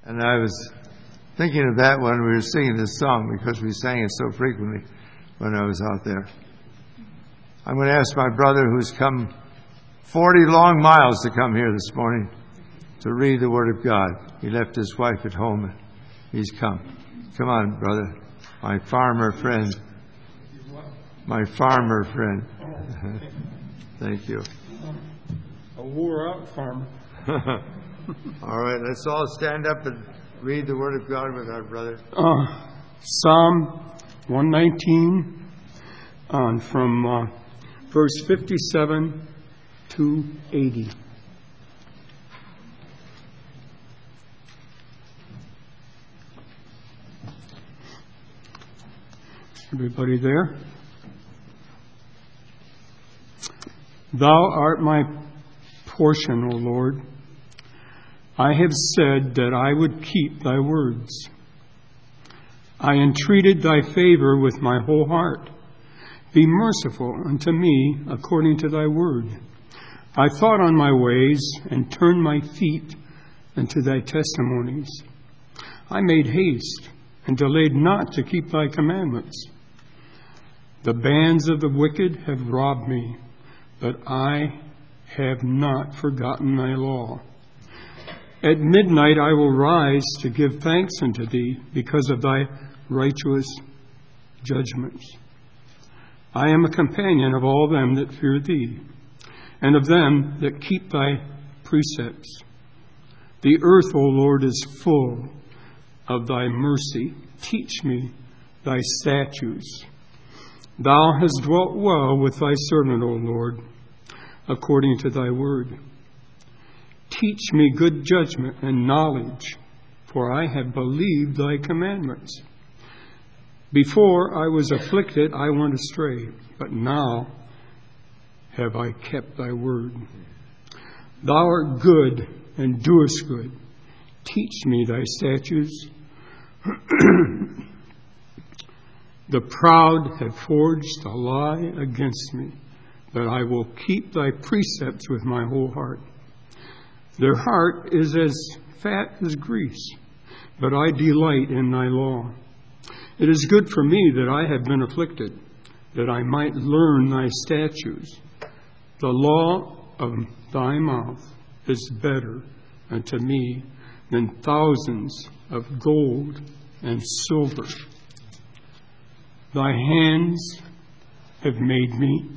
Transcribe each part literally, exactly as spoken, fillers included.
And I was thinking of that when we were singing this song, because we sang it so frequently when I was out there. I'm going to ask my brother, who's come forty long miles to come here this morning, to read the Word of God. He left his wife at home and he's come. Come on, brother. My farmer friend. My farmer friend. Thank you. A wore-out farmer. All right, let's all stand up and read the Word of God with our brother. Uh, Psalm one nineteen, on from uh, verse fifty-seven to eighty. Everybody there? Thou art my portion, O Lord. I have said that I would keep thy words. I entreated thy favor with my whole heart. Be merciful unto me according to thy word. I thought on my ways and turned my feet unto thy testimonies. I made haste and delayed not to keep thy commandments. The bands of the wicked have robbed me, but I have not forgotten thy law. At midnight I will rise to give thanks unto thee because of thy righteous judgments. I am a companion of all them that fear thee, and of them that keep thy precepts. The earth, O Lord, is full of thy mercy. Teach me thy statutes. Thou hast dwelt well with thy servant, O Lord, according to thy word. Teach me good judgment and knowledge, for I have believed thy commandments. Before I was afflicted, I went astray, but now have I kept thy word. Thou art good and doest good. Teach me thy statutes. The proud have forged a lie against me, but I will keep thy precepts with my whole heart. Their heart is as fat as grease, but I delight in thy law. It is good for me that I have been afflicted, that I might learn thy statutes. The law of thy mouth is better unto me than thousands of gold and silver. Thy hands have made me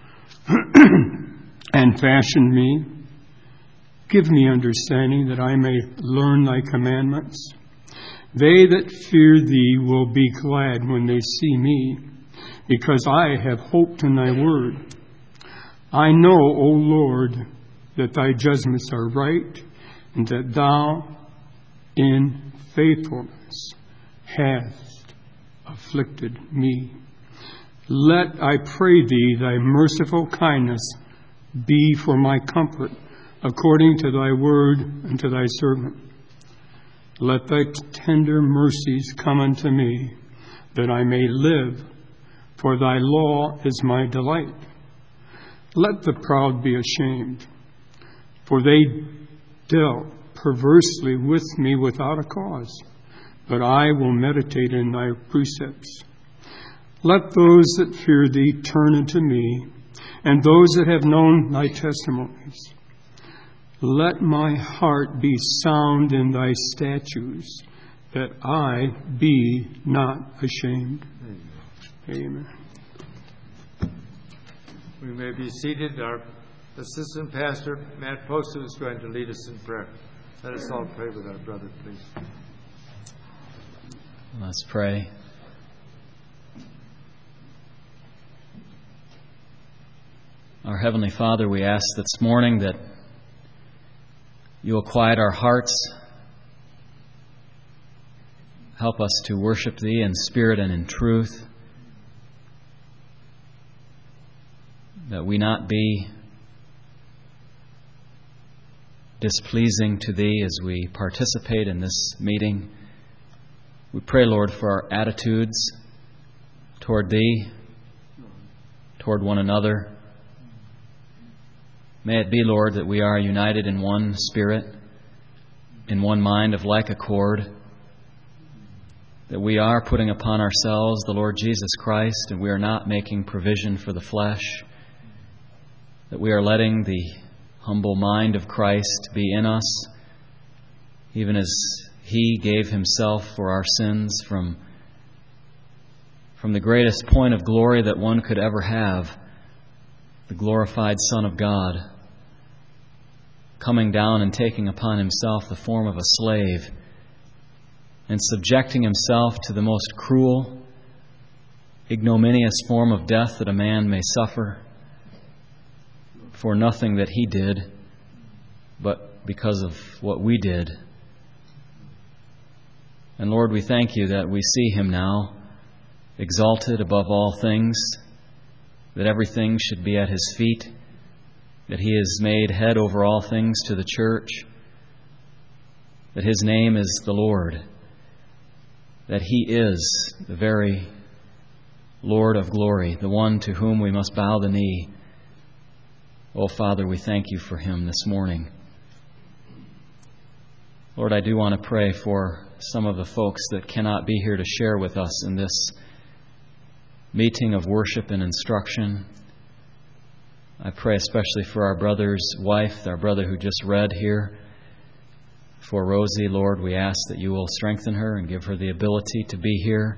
and fashioned me. Give me understanding that I may learn thy commandments. They that fear thee will be glad when they see me, because I have hoped in thy word. I know, O Lord, that thy judgments are right, and that thou in faithfulness hast afflicted me. Let, I pray thee, thy merciful kindness be for my comfort, according to thy word and to thy servant. Let thy tender mercies come unto me, that I may live, for thy law is my delight. Let the proud be ashamed, for they dealt perversely with me without a cause, but I will meditate in thy precepts. Let those that fear thee turn unto me, and those that have known thy testimonies. Let my heart be sound in thy statutes, that I be not ashamed. Amen. We may be seated. Our assistant pastor, Matt Poston, is going to lead us in prayer. Let us all pray with our brother, please. Let's pray. Our Heavenly Father, we ask this morning that you will quiet our hearts. Help us to worship thee in spirit and in truth. That we not be displeasing to thee as we participate in this meeting. We pray, Lord, for our attitudes toward thee, toward one another. May it be, Lord, that we are united in one spirit, in one mind, of like accord, that we are putting upon ourselves the Lord Jesus Christ, and we are not making provision for the flesh, that we are letting the humble mind of Christ be in us, even as He gave Himself for our sins from, from the greatest point of glory that one could ever have, the glorified Son of God, coming down and taking upon Himself the form of a slave and subjecting Himself to the most cruel, ignominious form of death that a man may suffer for nothing that He did, but because of what we did. And Lord, we thank You that we see Him now exalted above all things, that everything should be at His feet, that He is made head over all things to the church, that His name is the Lord, that He is the very Lord of glory, the one to whom we must bow the knee. Oh, Father, we thank You for Him this morning. Lord, I do want to pray for some of the folks that cannot be here to share with us in this meeting of worship and instruction. I pray especially for our brother's wife, our brother who just read here. For Rosie, Lord, we ask that You will strengthen her and give her the ability to be here.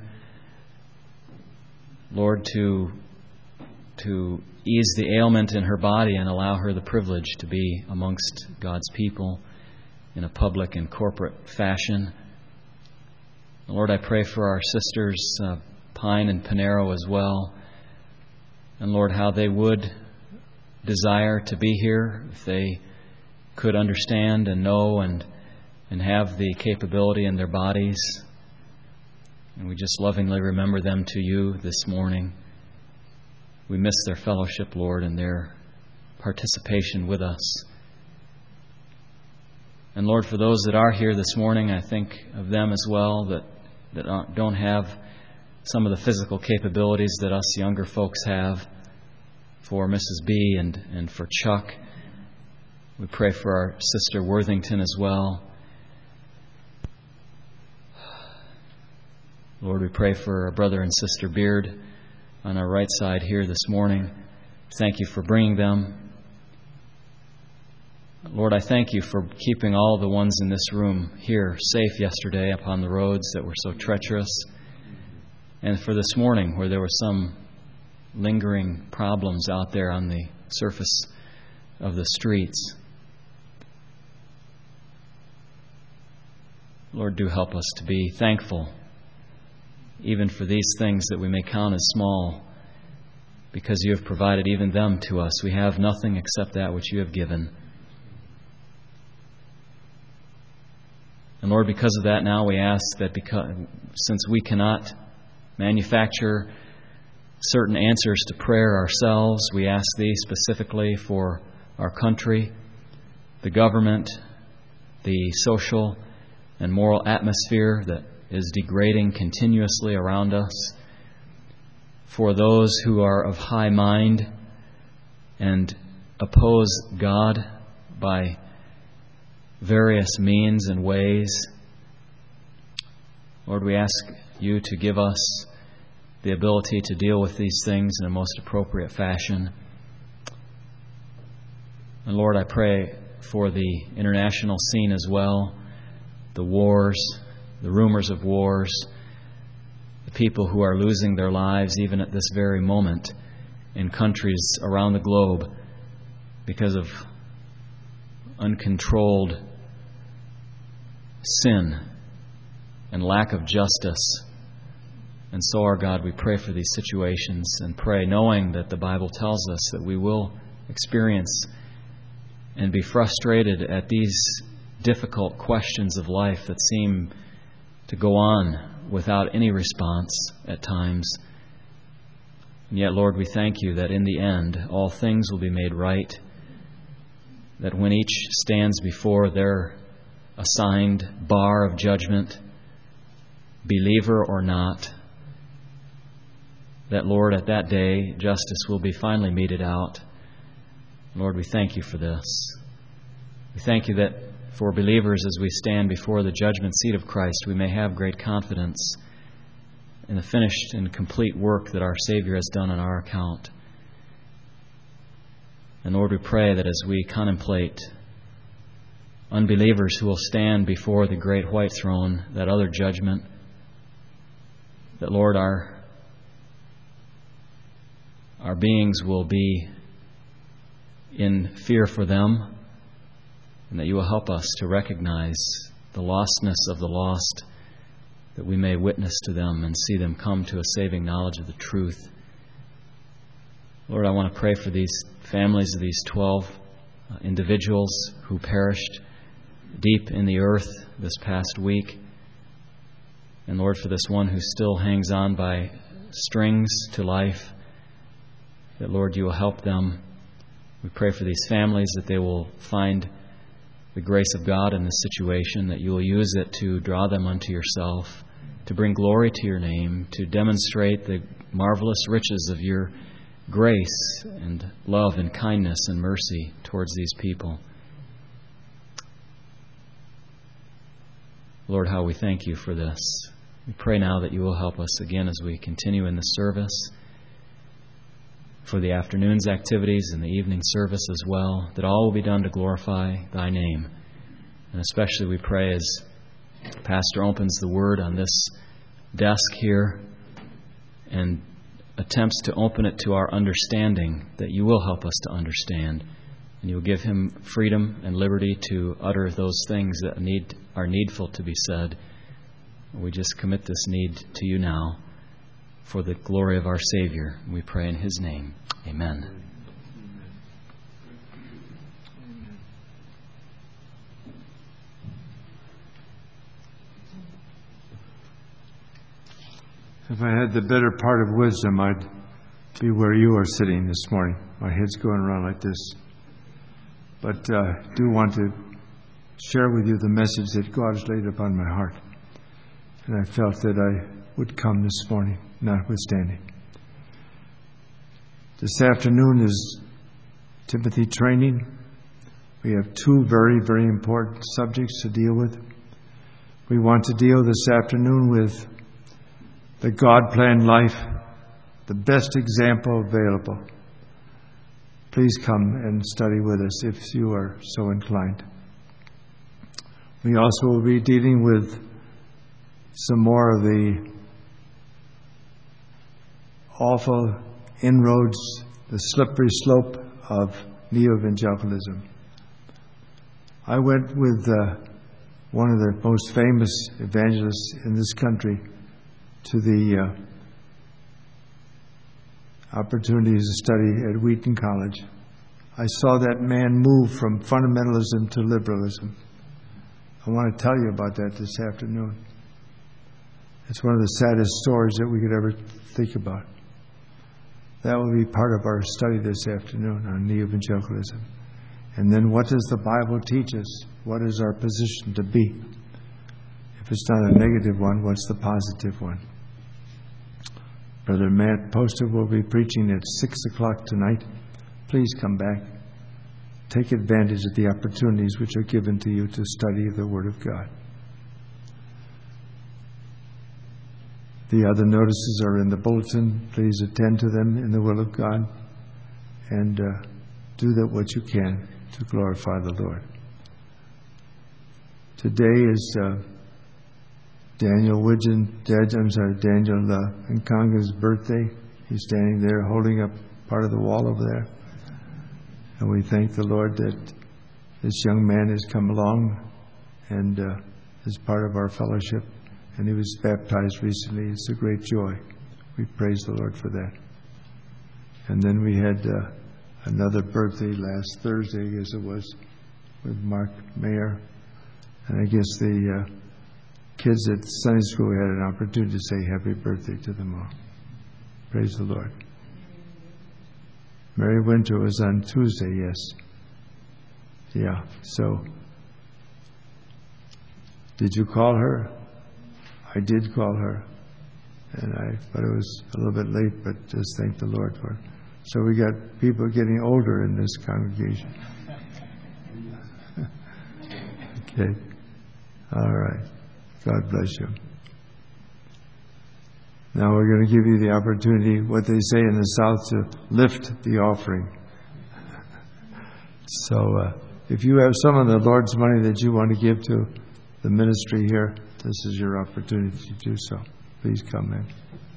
Lord, to, to ease the ailment in her body and allow her the privilege to be amongst God's people in a public and corporate fashion. Lord, I pray for our sisters, uh, Pine and Panero as well. And Lord, how they would desire to be here if they could understand and know and and have the capability in their bodies. And we just lovingly remember them to You this morning. We miss their fellowship, Lord, and their participation with us. And Lord, for those that are here this morning, I think of them as well that, that don't have some of the physical capabilities that us younger folks have. For Missus B and, and for Chuck. We pray for our sister Worthington as well. Lord, we pray for our brother and sister Beard on our right side here this morning. Thank You for bringing them. Lord, I thank You for keeping all the ones in this room here safe yesterday upon the roads that were so treacherous. And for this morning where there were some lingering problems out there on the surface of the streets. Lord, do help us to be thankful even for these things that we may count as small, because You have provided even them to us. We have nothing except that which You have given. And Lord, because of that now we ask that because, since we cannot manufacture certain answers to prayer ourselves, we ask Thee specifically for our country, the government, the social and moral atmosphere that is degrading continuously around us, for those who are of high mind and oppose God by various means and ways. Lord, we ask You to give us the ability to deal with these things in a most appropriate fashion. And Lord, I pray for the international scene as well, the wars, the rumors of wars, the people who are losing their lives even at this very moment in countries around the globe because of uncontrolled sin and lack of justice. And so, our God, we pray for these situations and pray knowing that the Bible tells us that we will experience and be frustrated at these difficult questions of life that seem to go on without any response at times. And yet, Lord, we thank You that in the end all things will be made right, that when each stands before their assigned bar of judgment, believer or not, that, Lord, at that day justice will be finally meted out. Lord, we thank You for this. We thank You that for believers as we stand before the judgment seat of Christ, we may have great confidence in the finished and complete work that our Savior has done on our account. And Lord, we pray that as we contemplate unbelievers who will stand before the great white throne, that other judgment, that, Lord, our, our beings will be in fear for them, and that you will help us to recognize the lostness of the lost, that we may witness to them and see them come to a saving knowledge of the truth. Lord, I want to pray for these families of these twelve uh, individuals who perished deep in the earth this past week. And Lord, for this one who still hangs on by strings to life, that, Lord, you will help them. We pray for these families that they will find the grace of God in this situation, that you will use it to draw them unto yourself, to bring glory to your name, to demonstrate the marvelous riches of your grace and love and kindness and mercy towards these people. Lord, how we thank you for this. We pray now that you will help us again as we continue in the service, for the afternoon's activities and the evening service as well, that all will be done to glorify thy name. And especially we pray as Pastor opens the Word on this desk here and attempts to open it to our understanding, that you will help us to understand. And you will give him freedom and liberty to utter those things that need are needful to be said. We just commit this need to you now for the glory of our Savior. We pray in his name. Amen. If I had the better part of wisdom, I'd be where you are sitting this morning. My head's going around like this. But I uh, do want to share with you the message that God has laid upon my heart. And I felt that I would come this morning, notwithstanding. This afternoon is Timothy training. We have two very, very important subjects to deal with. We want to deal this afternoon with the God-planned life, the best example available. Please come and study with us if you are so inclined. We also will be dealing with some more of the awful inroads, the slippery slope of neo-evangelicalism. I went with uh, one of the most famous evangelists in this country to the uh, opportunities to study at Wheaton College. I saw that man move from fundamentalism to liberalism. I want to tell you about that this afternoon. It's one of the saddest stories that we could ever think about. That will be part of our study this afternoon on neo-evangelicalism. And then what does the Bible teach us? What is our position to be? If it's not a negative one, what's the positive one? Brother Matt Poster will be preaching at six o'clock tonight. Please come back. Take advantage of the opportunities which are given to you to study the Word of God. The other notices are in the bulletin. Please attend to them in the will of God and uh, do that what you can to glorify the Lord. Today is uh, Daniel Widgeon, I'm sorry, Daniel uh, Nkanga's birthday. He's standing there holding up part of the wall over there. And we thank the Lord that this young man has come along and uh, is part of our fellowship. And he was baptized recently. It's a great joy. We praise the Lord for that. And then we had uh, another birthday last Thursday, I guess it was, with Mark Mayer. And I guess the uh, kids at Sunday school had an opportunity to say happy birthday to them all. Praise the Lord. Mary Winter was on Tuesday, yes. Yeah, so did you call her? I did call her, and I, but it was a little bit late, but just thank the Lord for it. So we got people getting older in this congregation. Okay. All right. God bless you. Now we're going to give you the opportunity, what they say in the South, to lift the offering. So uh, if you have some of the Lord's money that you want to give to the ministry here, this is your opportunity to do so. Please come in.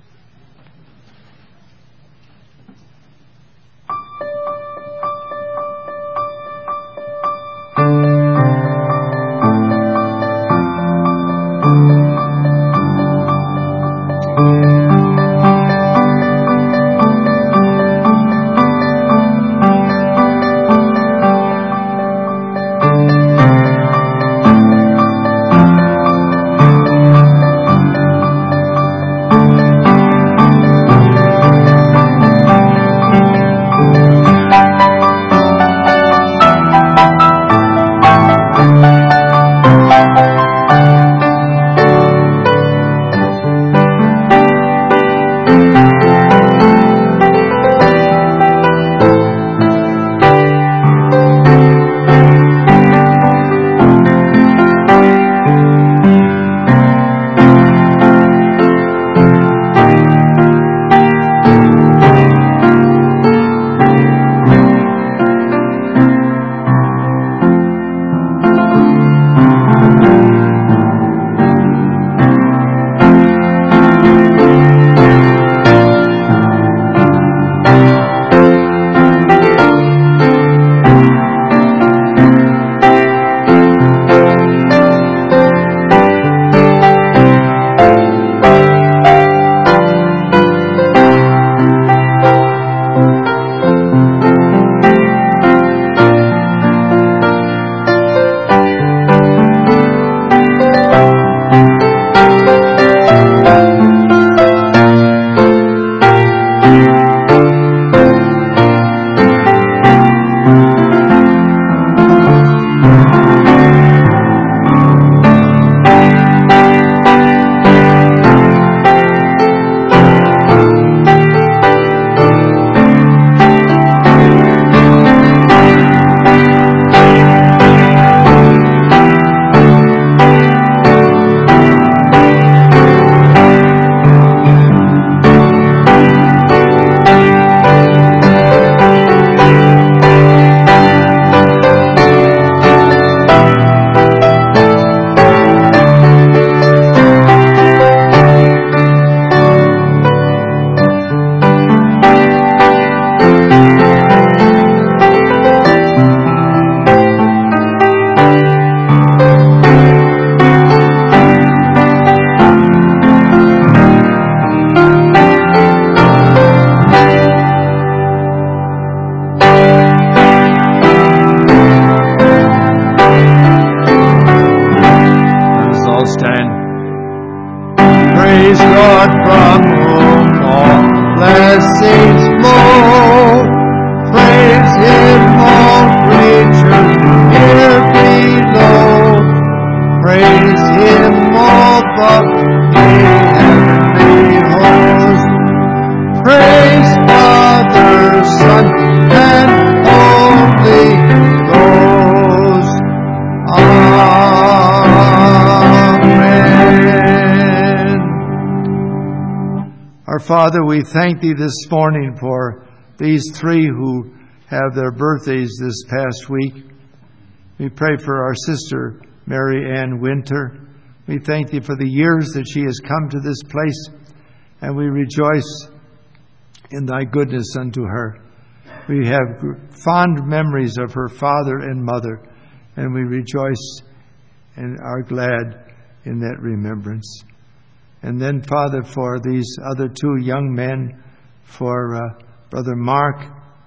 Father, we thank Thee this morning for these three who have their birthdays this past week. We pray for our sister, Mary Ann Winter. We thank Thee for the years that she has come to this place, and we rejoice in Thy goodness unto her. We have fond memories of her father and mother, and we rejoice and are glad in that remembrance. And then, Father, for these other two young men, for uh, Brother Mark,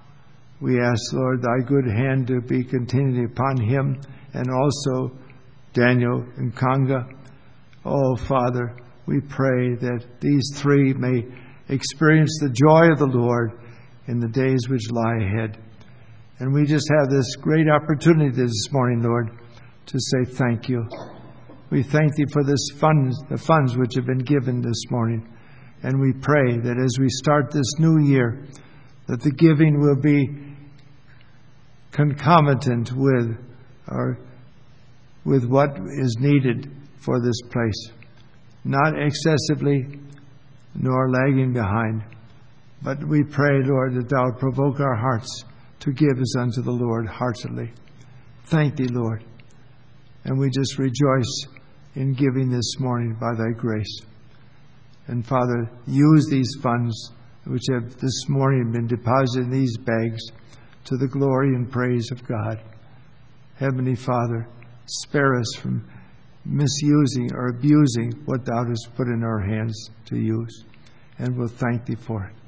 we ask, Lord, Thy good hand to be continued upon him, and also Daniel and Conga. Oh, Father, we pray that these three may experience the joy of the Lord in the days which lie ahead. And we just have this great opportunity this morning, Lord, to say thank You. We thank Thee for this funds, the funds which have been given this morning. And we pray that as we start this new year, that the giving will be concomitant with our with what is needed for this place, not excessively nor lagging behind. But we pray, Lord, that thou provoke our hearts to give as unto the Lord heartily. Thank thee, Lord. And we just rejoice in giving this morning by thy grace. And Father, use these funds which have this morning been deposited in these bags to the glory and praise of God. Heavenly Father, spare us from misusing or abusing what thou hast put in our hands to use. And we'll thank thee for it.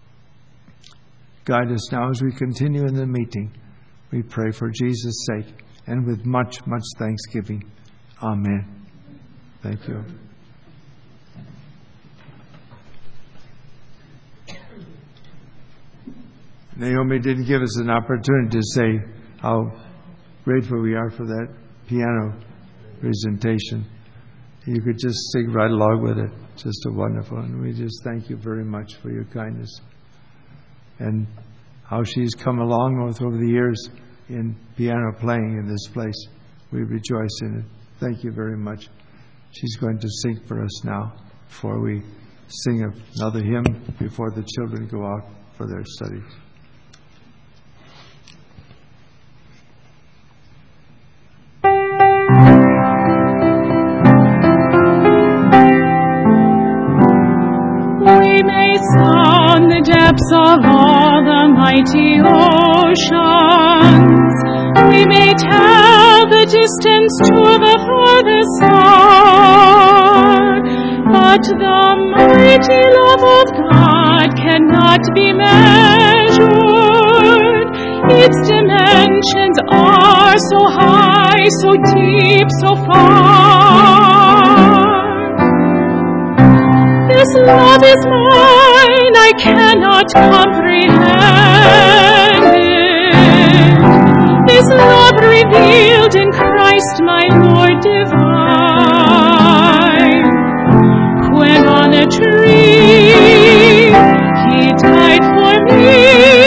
Guide us now as we continue in the meeting. We pray for Jesus' sake and with much, much thanksgiving. Amen. Thank you. Naomi didn't give us an opportunity to say how grateful we are for that piano presentation. You could just sing right along with it. Just a wonderful. And we just thank you very much for your kindness. And how she's come along with over the years in piano playing in this place. We rejoice in it. Thank you very much. She's going to sing for us now before we sing another hymn before the children go out for their studies. We may sound the depths of all the mighty oceans. We may tell the distance to the farthest star. But the mighty love of God cannot be measured. Its dimensions are so high, so deep, so far. This love is mine, I cannot comprehend it. This love revealed in Christ my Lord divine. When on a tree He died for me,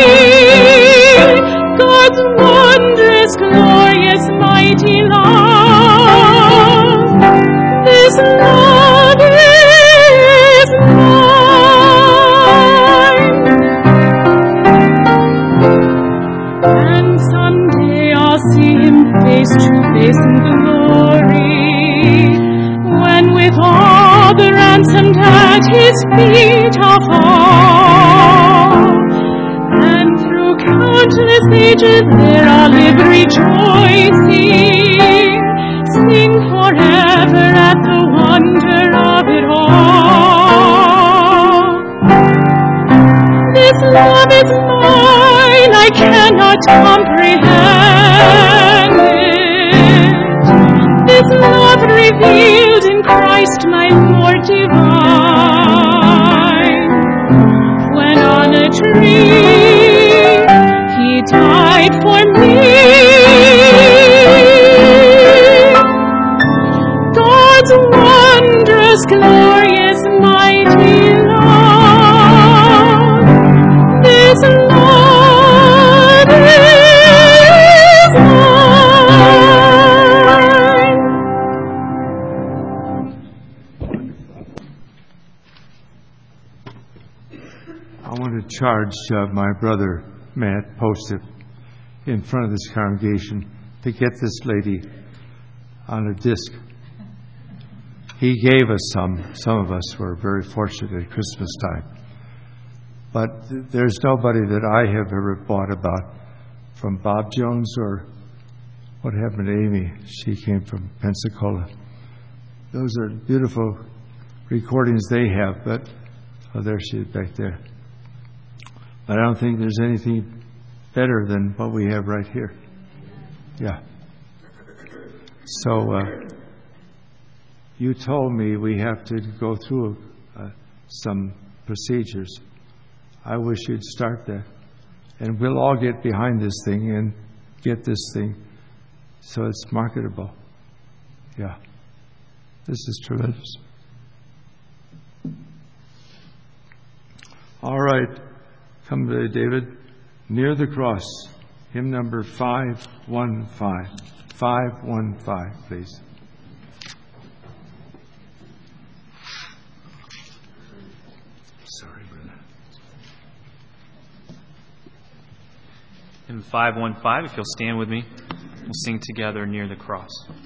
God's wondrous, glorious, mighty love. This love is mine. And someday I'll see Him face to face in glory, when with all the ransomed at His feet I'll fall. And through countless ages there I'll live rejoicing, sing forever at the wonder of it all. This love is mine, I cannot comprehend it. This love revealed in Christ my Lord divine. When on a tree He died for me, God's wondrous, glorious, mighty love. This love is mine. I want to charge uh, my brother Matt Posted in front of this congregation to get this lady on a disc. He gave us some. Some of us were very fortunate at Christmas time. But th- there's nobody that I have ever bought about from Bob Jones or what happened to Amy. She came from Pensacola. Those are beautiful recordings they have, but oh, there she is back there. But I don't think there's anything better than what we have right here. Yeah. So uh, you told me we have to go through uh, some procedures. I wish you'd start that. And we'll all get behind this thing and get this thing so it's marketable. Yeah. This is tremendous. All right. Come to David. Near the cross. Hymn number five one five. five one five, please. Sorry, brother. Hymn five one five, if you'll stand with me, we'll sing together Near the Cross.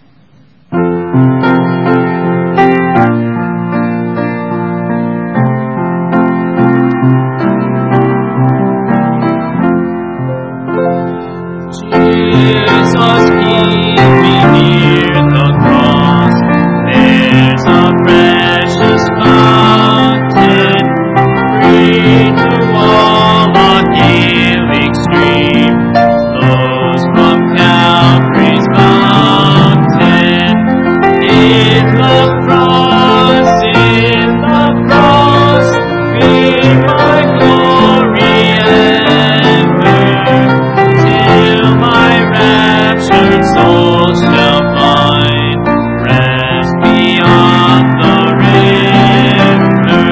Jesus, keep me near the cross. There's a precious fountain, free to all, a healing stream flows from Calvary's mountain. In the cross, in the cross, be my glory ever, till my raptured soul shall find rest beyond the river.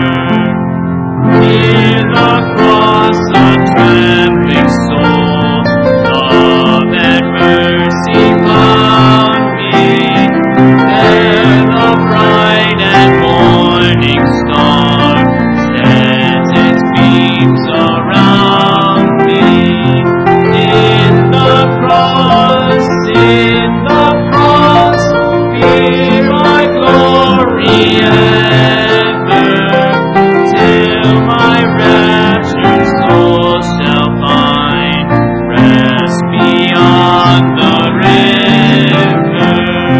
Near the cross, a trembling soul, love and mercy found me. There the bright and morning star stands its beams around me. In the cross, in the cross, be my glory ever, till my raptured soul shall find rest beyond the river.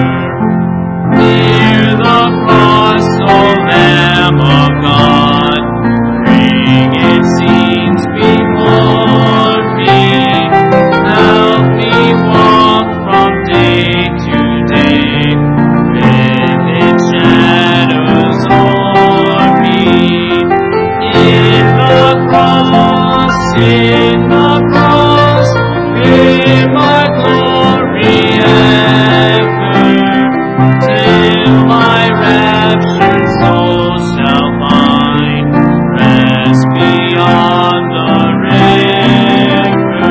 Near the cross, O Lamb of God, bring its scenes before me. Help me walk from day to day with its shadows o'er me. In the cross, in the cross, be my glory ever, till my raptured soul shall find rest beyond the river.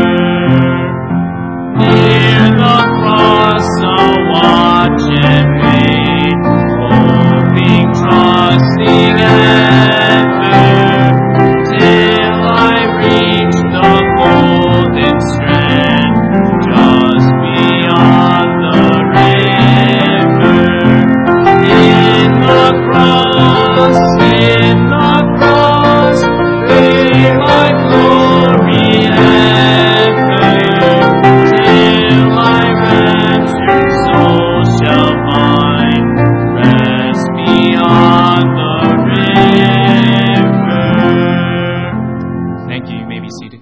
Near the cross, I'll watch and wait, hoping, trusting ever, till I reach the golden strand just beyond the river. In the cross, in the cross, be my glory ever, till my raptured soul shall find rest beyond the river. Thank you. You may be seated.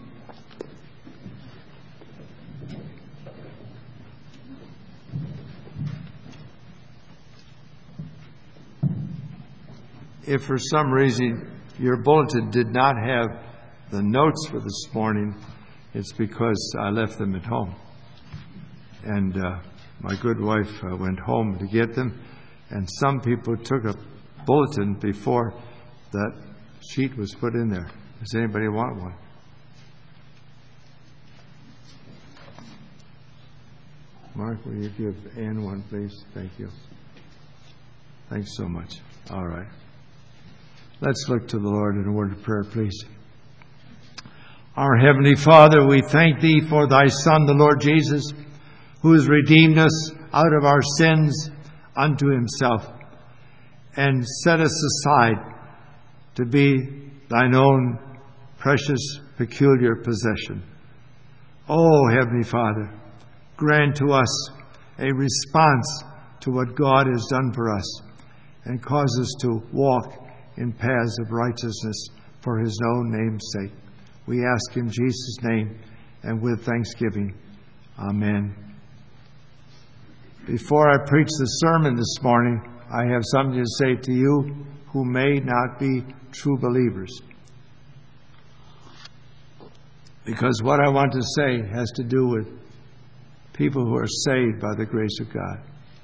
If for some reason your bulletin did not have the notes for this morning, it's because I left them at home. And uh, my good wife uh, went home to get them. And some people took a bulletin before that sheet was put in there. Does anybody want one? Mark, will you give Ann one, please? Thank you. Thanks so much. All right. Let's look to the Lord in a word of prayer, please. Our Heavenly Father, we thank Thee for Thy Son, the Lord Jesus, who has redeemed us out of our sins unto Himself and set us aside to be Thine own precious, peculiar possession. Oh, Heavenly Father, grant to us a response to what God has done for us and cause us to walk in paths of righteousness for His own name's sake. We ask in Jesus' name and with thanksgiving. Amen. Before I preach the sermon this morning, I have something to say to you who may not be true believers. Because what I want to say has to do with people who are saved by the grace of God.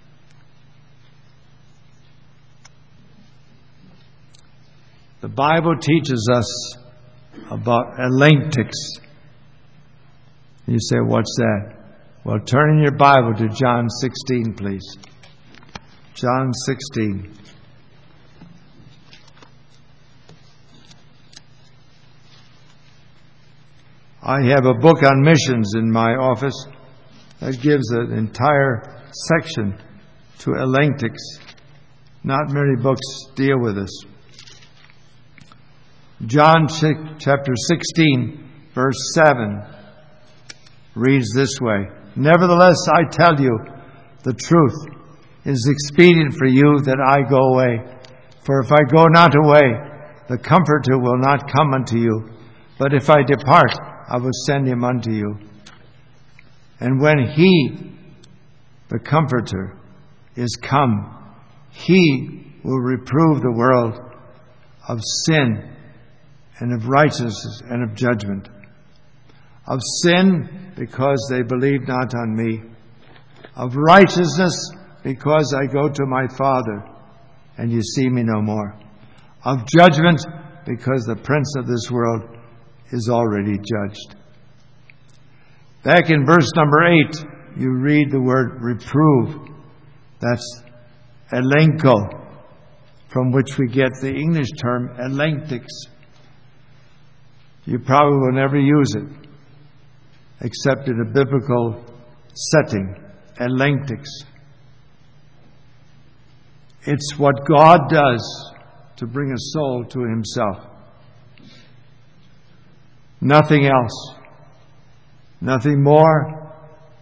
The Bible teaches us about elenchtics. You say, what's that? Well, turn in your Bible to John sixteen, please. John sixteen. I have a book on missions in my office that gives an entire section to Elenchtics. Not many books deal with this. John chapter sixteen, verse seven reads this way. Nevertheless, I tell you the truth. It is expedient for you that I go away. For if I go not away, the Comforter will not come unto you. But if I depart, I will send him unto you. And when he, the Comforter, is come, he will reprove the world of sin and of righteousness and of judgment. Of sin, because they believe not on me. Of righteousness, because I go to my Father, and you see me no more. Of judgment, because the prince of this world is already judged. Back in verse number eight, you read the word reprove. That's elenko, from which we get the English term Elenchtics. You probably will never use it, except in a biblical setting. Elenchtics. It's what God does to bring a soul to himself. Nothing else. Nothing more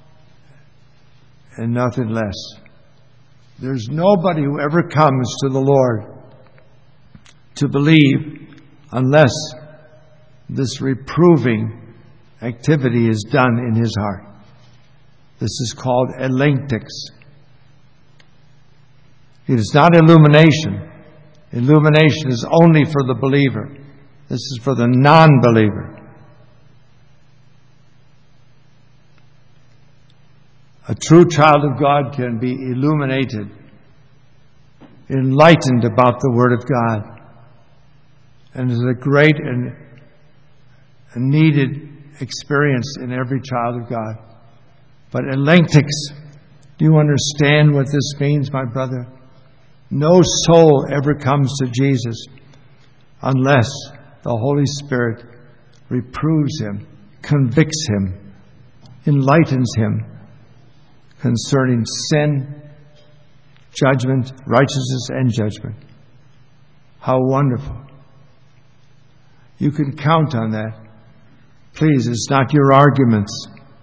and nothing less. There's nobody who ever comes to the Lord to believe unless this reproving activity is done in his heart. This is called Elenchtics. It is not illumination. Illumination is only for the believer. This is for the non-believer. A true child of God can be illuminated, enlightened about the Word of God, and is a great and a needed experience in every child of God. But Elenchtics, do you understand what this means, my brother? No soul ever comes to Jesus unless the Holy Spirit reproves him, convicts him, enlightens him concerning sin, judgment, righteousness, and judgment. How wonderful. You can count on that. Please, it's not your arguments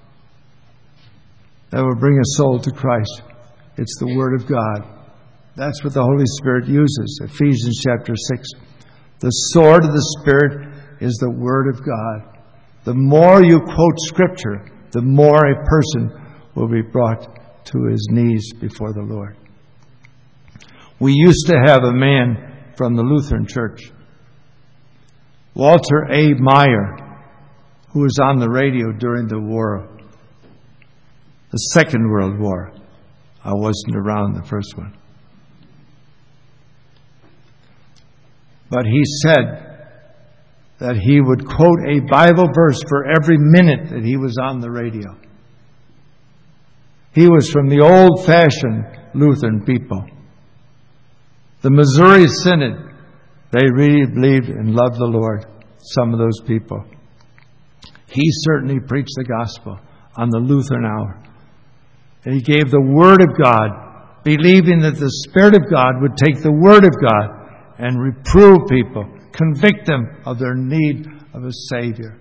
that will bring a soul to Christ. It's the Word of God. That's what the Holy Spirit uses. Ephesians chapter six. The sword of the Spirit is the Word of God. The more you quote Scripture, the more a person will be brought to his knees before the Lord. We used to have a man from the Lutheran Church, Walter A. Meyer, who was on the radio during the war, the Second World War. I wasn't around the first one. But he said that he would quote a Bible verse for every minute that he was on the radio. He was from the old-fashioned Lutheran people. The Missouri Synod, they really believed and loved the Lord, some of those people. He certainly preached the gospel on the Lutheran hour. And he gave the Word of God, believing that the Spirit of God would take the Word of God and reprove people, convict them of their need of a Savior.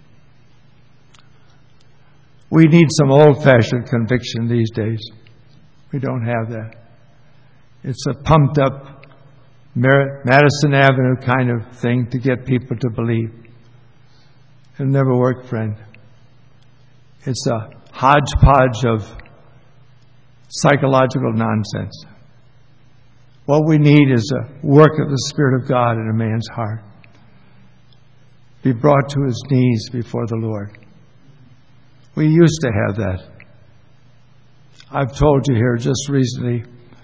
We need some old-fashioned conviction these days. We don't have that. It's a pumped-up Madison Avenue kind of thing to get people to believe. It'll never work, friend. It's a hodgepodge of psychological nonsense. What we need is a work of the Spirit of God in a man's heart. Be brought to his knees before the Lord. We used to have that. I've told you here just recently,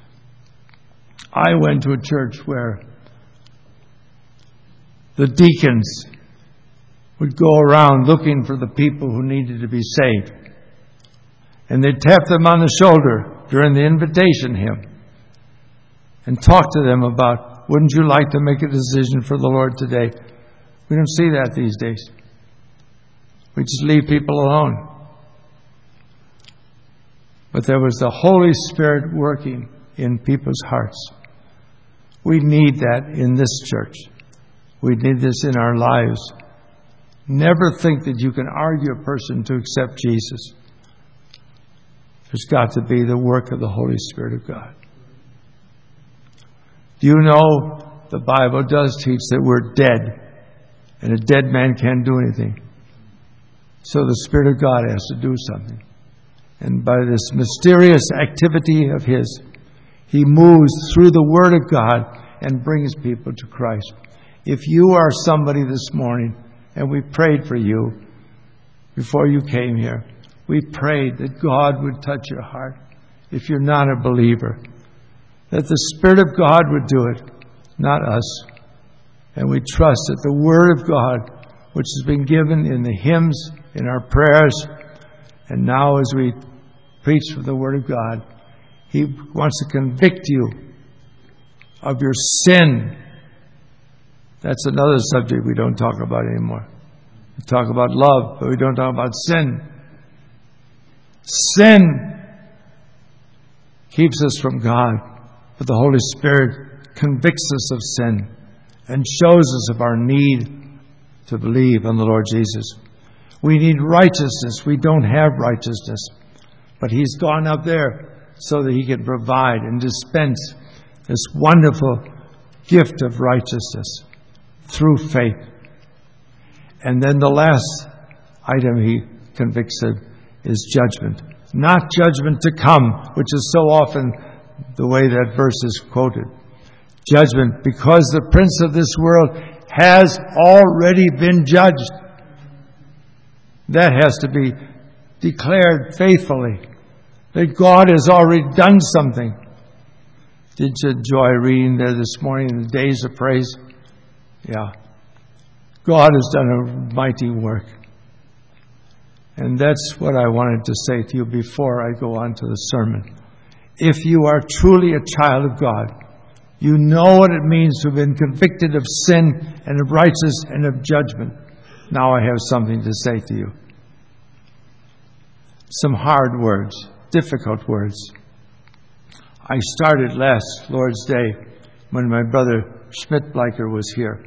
I went to a church where the deacons would go around looking for the people who needed to be saved. And they'd tap them on the shoulder during the invitation hymn and talk to them about, wouldn't you like to make a decision for the Lord today? We don't see that these days. We just leave people alone. But there was the Holy Spirit working in people's hearts. We need that in this church. We need this in our lives. Never think that you can argue a person to accept Jesus. There's got to be the work of the Holy Spirit of God. Do you know the Bible does teach that we're dead, and a dead man can't do anything? So the Spirit of God has to do something. And by this mysterious activity of His, He moves through the Word of God and brings people to Christ. If you are somebody this morning, and we prayed for you before you came here, we prayed that God would touch your heart. If you're not a believer, that the Spirit of God would do it, not us. And we trust that the Word of God, which has been given in the hymns, in our prayers, and now as we preach from the Word of God, He wants to convict you of your sin. That's another subject we don't talk about anymore. We talk about love, but we don't talk about sin. Sin keeps us from God, but the Holy Spirit convicts us of sin and shows us of our need to believe on the Lord Jesus. We need righteousness. We don't have righteousness. But He's gone up there so that He can provide and dispense this wonderful gift of righteousness through faith. And then the last item He convicts of is judgment. Not judgment to come, which is so often the way that verse is quoted. Judgment, because the prince of this world has already been judged. That has to be declared faithfully. That God has already done something. Did you enjoy reading there this morning in the days of praise? Yeah. God has done a mighty work. And that's what I wanted to say to you before I go on to the sermon. If you are truly a child of God, you know what it means to have been convicted of sin and of righteousness and of judgment. Now I have something to say to you. Some hard words, difficult words. I started last Lord's Day when my brother Schmidt-Bleicher was here.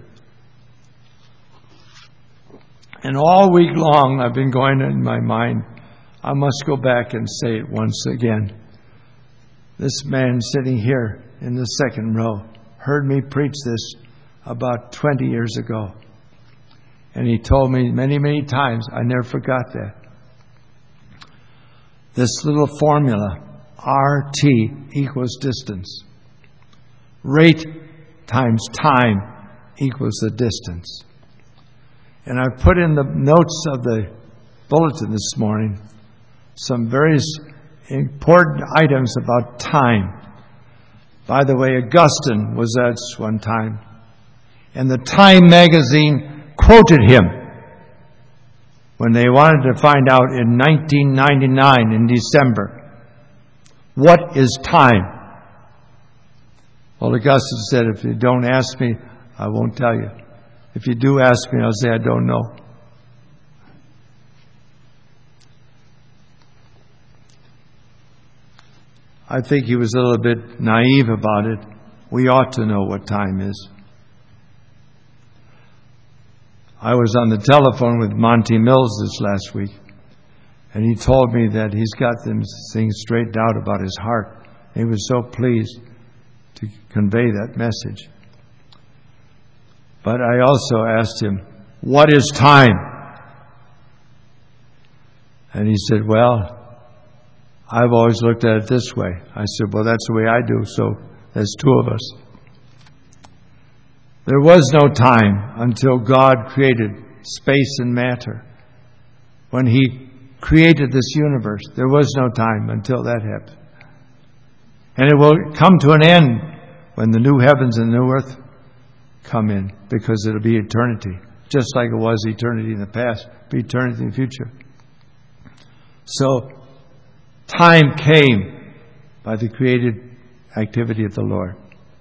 And all week long I've been going in my mind, I must go back and say it once again. This man sitting here in the second row heard me preach this about twenty years ago. And he told me many, many times, I never forgot that. This little formula, R T equals distance. Rate times time equals the distance. And I put in the notes of the bulletin this morning some very important items about time. By the way, Augustine was at one time, and the Time magazine quoted him when they wanted to find out in nineteen ninety-nine in December, what is time? Well, Augustine said, if you don't ask me, I won't tell you. If you do ask me, I'll say I don't know. I think he was a little bit naive about it. We ought to know what time is. I was on the telephone with Monty Mills this last week, and he told me that he's got them things straightened out about his heart. He was so pleased to convey that message. But I also asked him, what is time? And he said, well, I've always looked at it this way. I said, well, that's the way I do, so there's two of us. There was no time until God created space and matter. When He created this universe, there was no time until that happened. And it will come to an end when the new heavens and new earth come in, because it'll be eternity. just like it was eternity in the past, but eternity in the future. So, time came by the created activity of the Lord.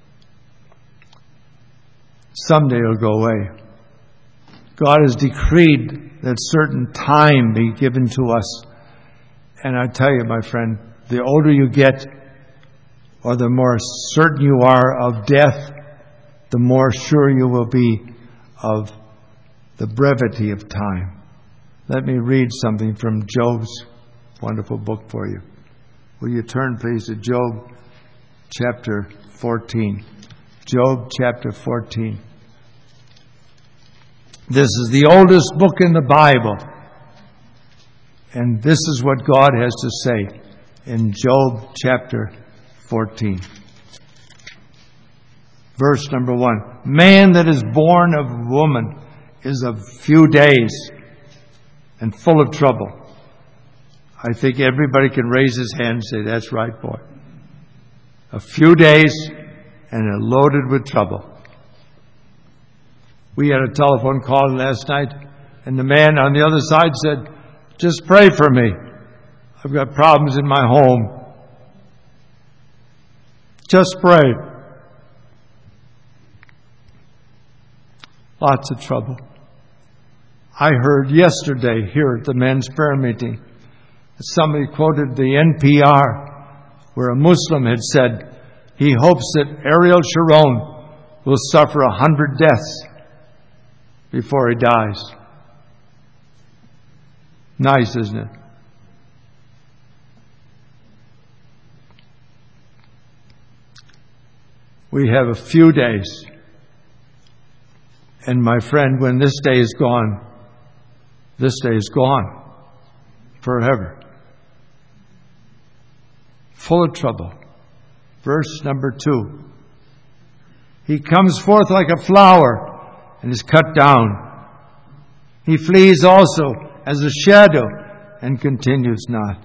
Someday it'll go away. God has decreed that certain time be given to us. And I tell you, my friend, the older you get, or the more certain you are of death, the more sure you will be of the brevity of time. Let me read something from Job's wonderful book for you. Will you turn, please, to Job chapter fourteen. Job chapter fourteen. This is the oldest book in the Bible. And this is what God has to say in Job chapter fourteen. Verse number one. Man that is born of woman is of few days and full of trouble. I think everybody can raise his hand and say, that's right, boy. A few days and loaded with trouble. We had a telephone call last night, and the man on the other side said, just pray for me. I've got problems in my home. Just pray. Lots of trouble. I heard yesterday here at the men's prayer meeting, somebody quoted the N P R where a Muslim had said he hopes that Ariel Sharon will suffer a hundred deaths before he dies. Nice, isn't it? We have a few days. And my friend, when this day is gone, this day is gone forever. Full of trouble. Verse number two. He comes forth like a flower and is cut down. He flees also as a shadow and continues not.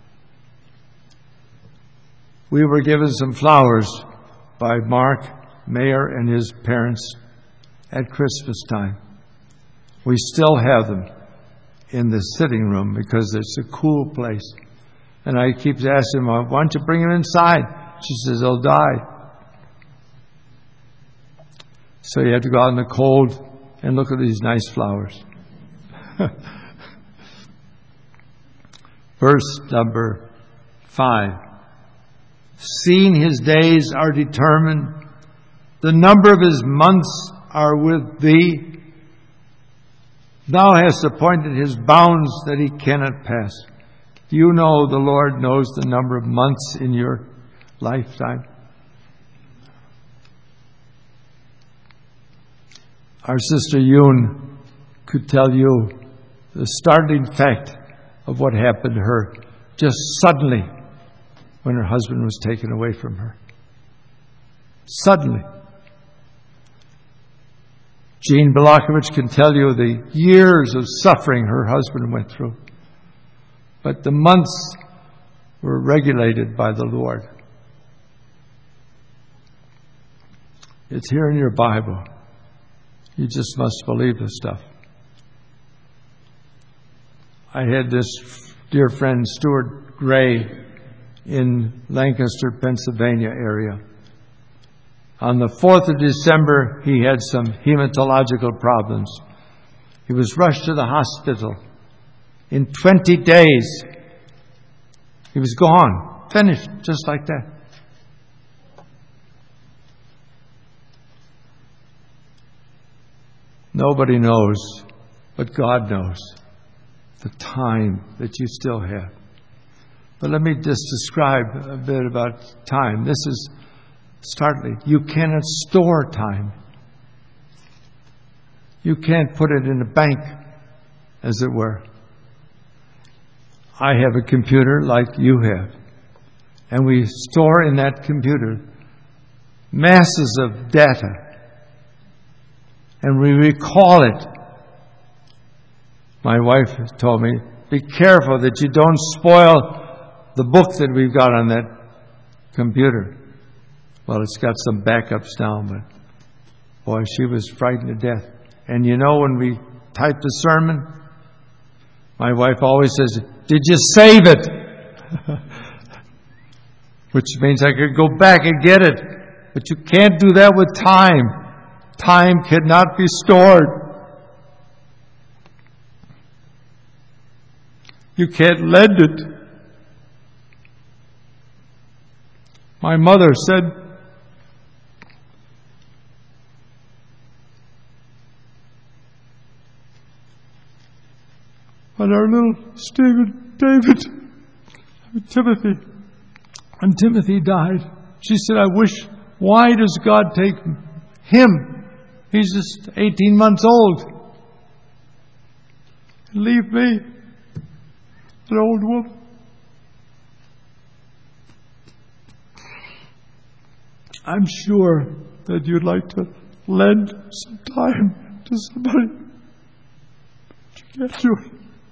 We were given some flowers by Mark Mayer and his parents at Christmas time. We still have them in the sitting room because it's a cool place. And I keep asking Mom, why don't you bring them inside? She says, they'll die. So you have to go out in the cold and look at these nice flowers. Verse number five. Seeing his days are determined, the number of his months are with thee. Thou hast appointed his bounds that he cannot pass. Do you know the Lord knows the number of months in your lifetime? Our sister Yoon could tell you the startling fact of what happened to her just suddenly when her husband was taken away from her. Suddenly. Jean Balakovich can tell you the years of suffering her husband went through. But the months were regulated by the Lord. It's here in your Bible. You just must believe this stuff. I had this dear friend, Stuart Gray, in Lancaster, Pennsylvania area. On the fourth of December, he had some hematological problems. He was rushed to the hospital. In twenty days, he was gone, finished, just like that. Nobody knows, but God knows the time that you still have. But let me just describe a bit about time. This is startling. You cannot store time. You can't put it in a bank, as it were. I have a computer like you have. And we store in that computer masses of data. And we recall it. My wife told me, be careful that you don't spoil the book that we've got on that computer. Well, it's got some backups now, but boy, she was frightened to death. And you know, when we type the sermon, my wife always says, "Did you save it?" Which means I could go back and get it. But you can't do that with time. Time cannot be stored. You can't lend it. My mother said, when our little Stephen, David, Timothy, when Timothy died, she said, "I wish, why does God take him? He's just eighteen months old. Leave me, an old woman." I'm sure that you'd like to lend some time to somebody, but you can't do it.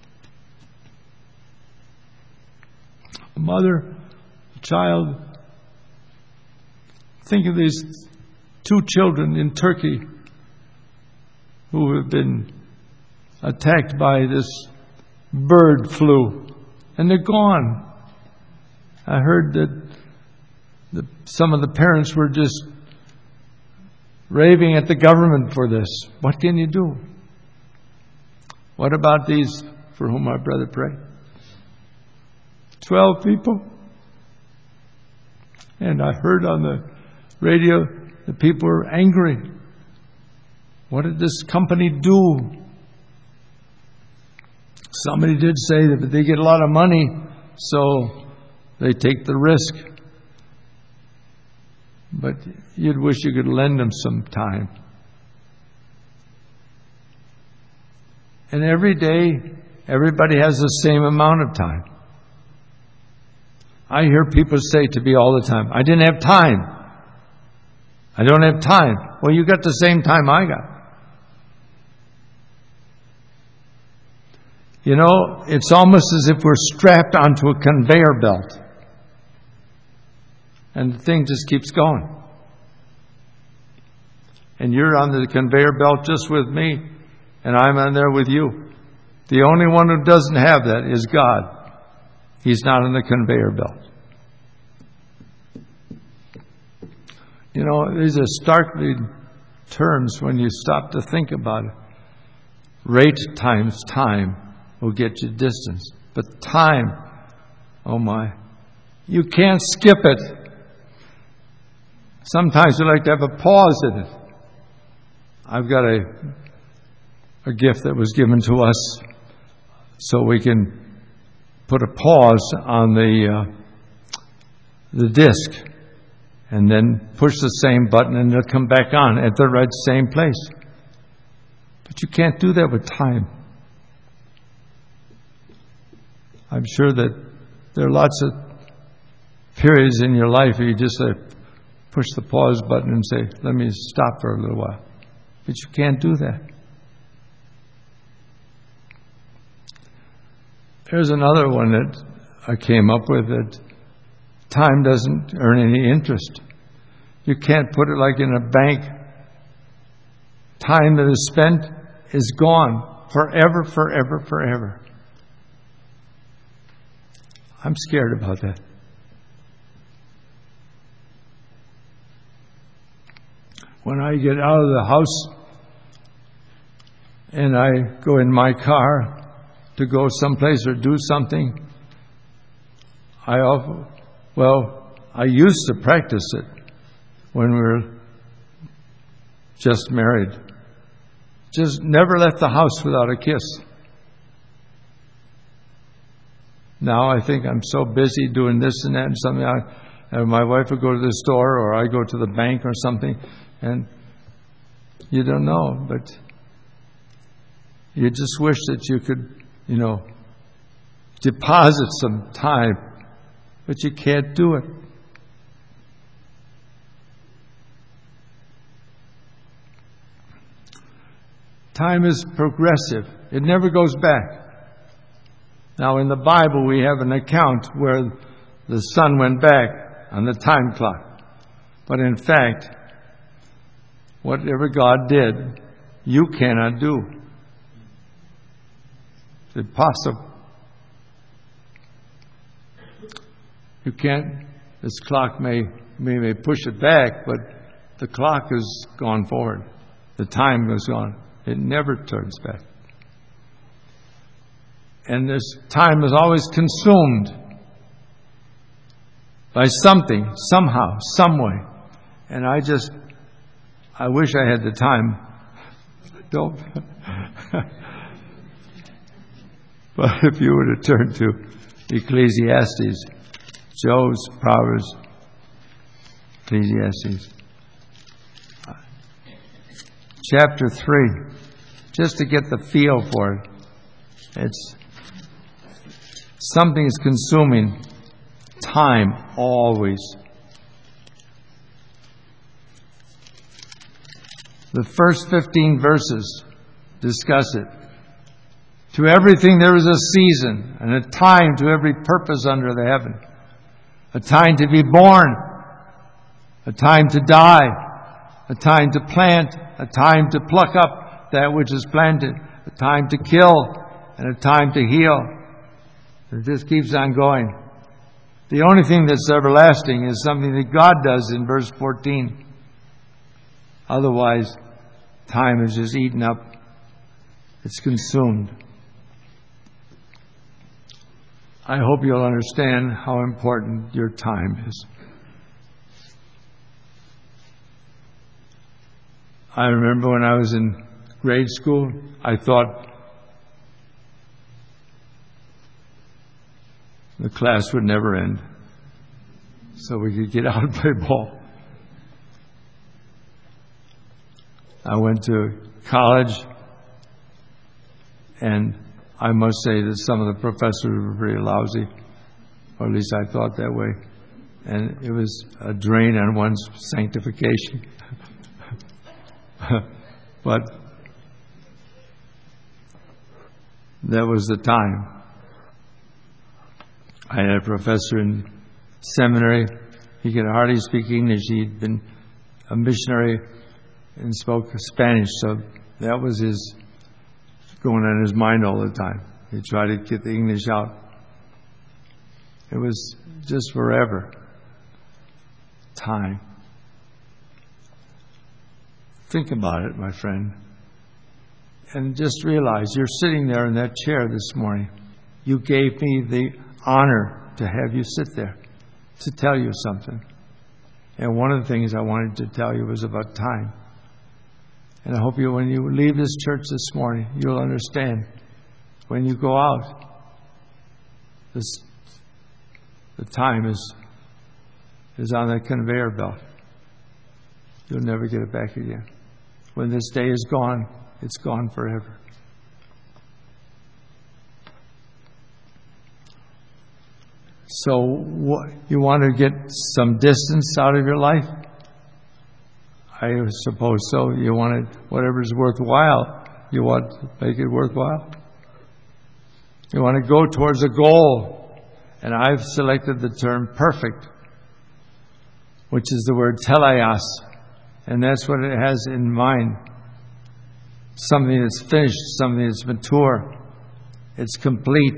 A mother, a child. Think of these two children in Turkey who have been attacked by this bird flu, and they're gone. I heard that the, some of the parents were just raving at the government for this. What can you do? What about these for whom our brother prayed? Twelve people. And I heard on the radio that people were angry. What did this company do? Somebody did say that they get a lot of money, so they take the risk. But you'd wish you could lend them some time. And every day, everybody has the same amount of time. I hear people say to me all the time, "I didn't have time. I don't have time." Well, you got the same time I got. You know, it's almost as if we're strapped onto a conveyor belt. And the thing just keeps going. And you're on the conveyor belt just with me, and I'm on there with you. The only one who doesn't have that is God. He's not on the conveyor belt. You know, these are startling terms when you stop to think about it. Rate times time will get you distance. But time, oh my, you can't skip it. Sometimes we like to have a pause in it. I've got a, a gift that was given to us so we can put a pause on the uh, the disc and then push the same button and it'll come back on at the right same place. But you can't do that with time. I'm sure that there are lots of periods in your life where you just uh, push the pause button and say, "Let me stop for a little while." But you can't do that. There's another one that I came up with, that time doesn't earn any interest. You can't put it like in a bank. Time that is spent is gone forever, forever, forever. I'm scared about that. When I get out of the house and I go in my car to go someplace or do something, I often, well, I used to practice it when we were just married. Just never left the house without a kiss. Now I think I'm so busy doing this and that and something. I, and my wife would go to the store or I go to the bank or something, and you don't know, but you just wish that you could, you know, deposit some time, but you can't do it. Time is progressive. It never goes back. Now, in the Bible, we have an account where the sun went back on the time clock. But in fact, whatever God did, you cannot do. It's impossible. You can't, this clock may, may, may push it back, but the clock has gone forward. The time goes on. It never turns back. And this time is always consumed by something, somehow, some way. And I just, I wish I had the time. Don't. But if you were to turn to Ecclesiastes, Job's Proverbs, Ecclesiastes, chapter three, just to get the feel for it. It's something is consuming time always. The first fifteen verses discuss it. To everything there is a season and a time to every purpose under the heaven. A time to be born, a time to die, a time to plant, a time to pluck up that which is planted, a time to kill, and a time to heal. It just keeps on going. The only thing that's everlasting is something that God does in verse fourteen. Otherwise, time is just eaten up. It's consumed. I hope you'll understand how important your time is. I remember when I was in grade school, I thought the class would never end, so we could get out and play ball. I went to college, and I must say that some of the professors were pretty lousy, or at least I thought that way. And it was a drain on one's sanctification. But that was the time. I had a professor in seminary. He could hardly speak English. He'd been a missionary and spoke Spanish, so that was his going on his mind all the time. He tried to get the English out. It was just forever. Time. Think about it, my friend. And just realize you're sitting there in that chair this morning. You gave me the honor to have you sit there, to tell you something. And one of the things I wanted to tell you was about time. And I hope you, when you leave this church this morning, you'll understand. When you go out, this, the time is, is on that conveyor belt. You'll never get it back again. When this day is gone, it's gone forever. So, what, you want to get some distance out of your life? I suppose so. You want it, whatever's worthwhile, you want to make it worthwhile. You want to go towards a goal. And I've selected the term perfect, which is the word teleios. And that's what it has in mind. Something that's finished, something that's mature. It's complete.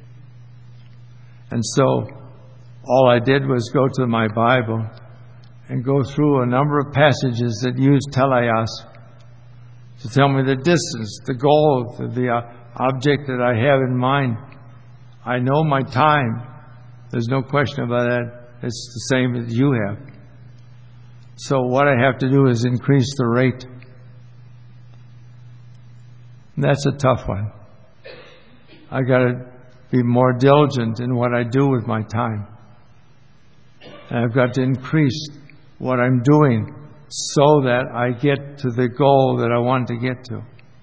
And so, all I did was go to my Bible and go through a number of passages that use teleios to tell me the distance, the goal, the, the uh, object that I have in mind. I know my time. There's no question about that. It's the same as you have. So what I have to do is increase the rate. And that's a tough one. I got to be more diligent in what I do with my time. And I've got to increase what I'm doing so that I get to the goal that I want to get to.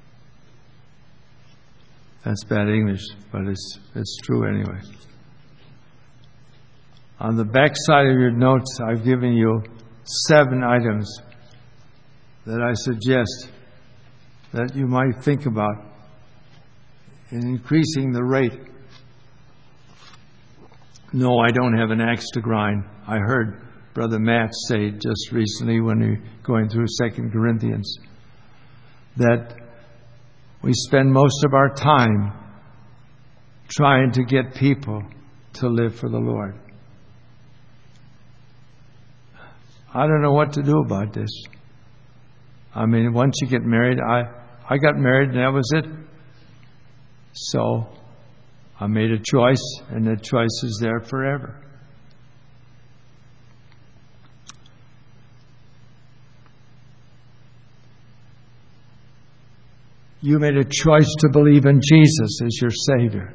That's bad English, but it's it's true anyway. On the back side of your notes, I've given you seven items that I suggest that you might think about in increasing the rate. No, I don't have an axe to grind. I heard Brother Matt say just recently when he was going through Second Corinthians that we spend most of our time trying to get people to live for the Lord. I don't know what to do about this. I mean, once you get married, I, I got married and that was it. So I made a choice, and that choice is there forever. You made a choice to believe in Jesus as your Savior.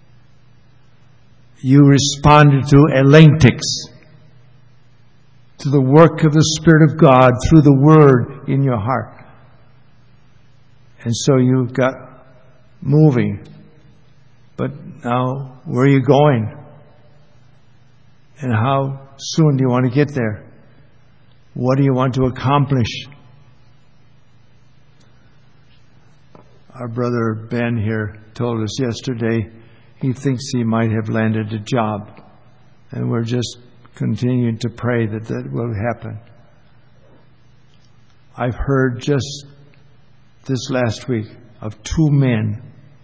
You responded to elentics, to the work of the Spirit of God through the Word in your heart. And so you got moving. But now, where are you going? And how soon do you want to get there? What do you want to accomplish? Our brother Ben here told us yesterday he thinks he might have landed a job. And we're just continuing to pray that that will happen. I've heard just this last week of two men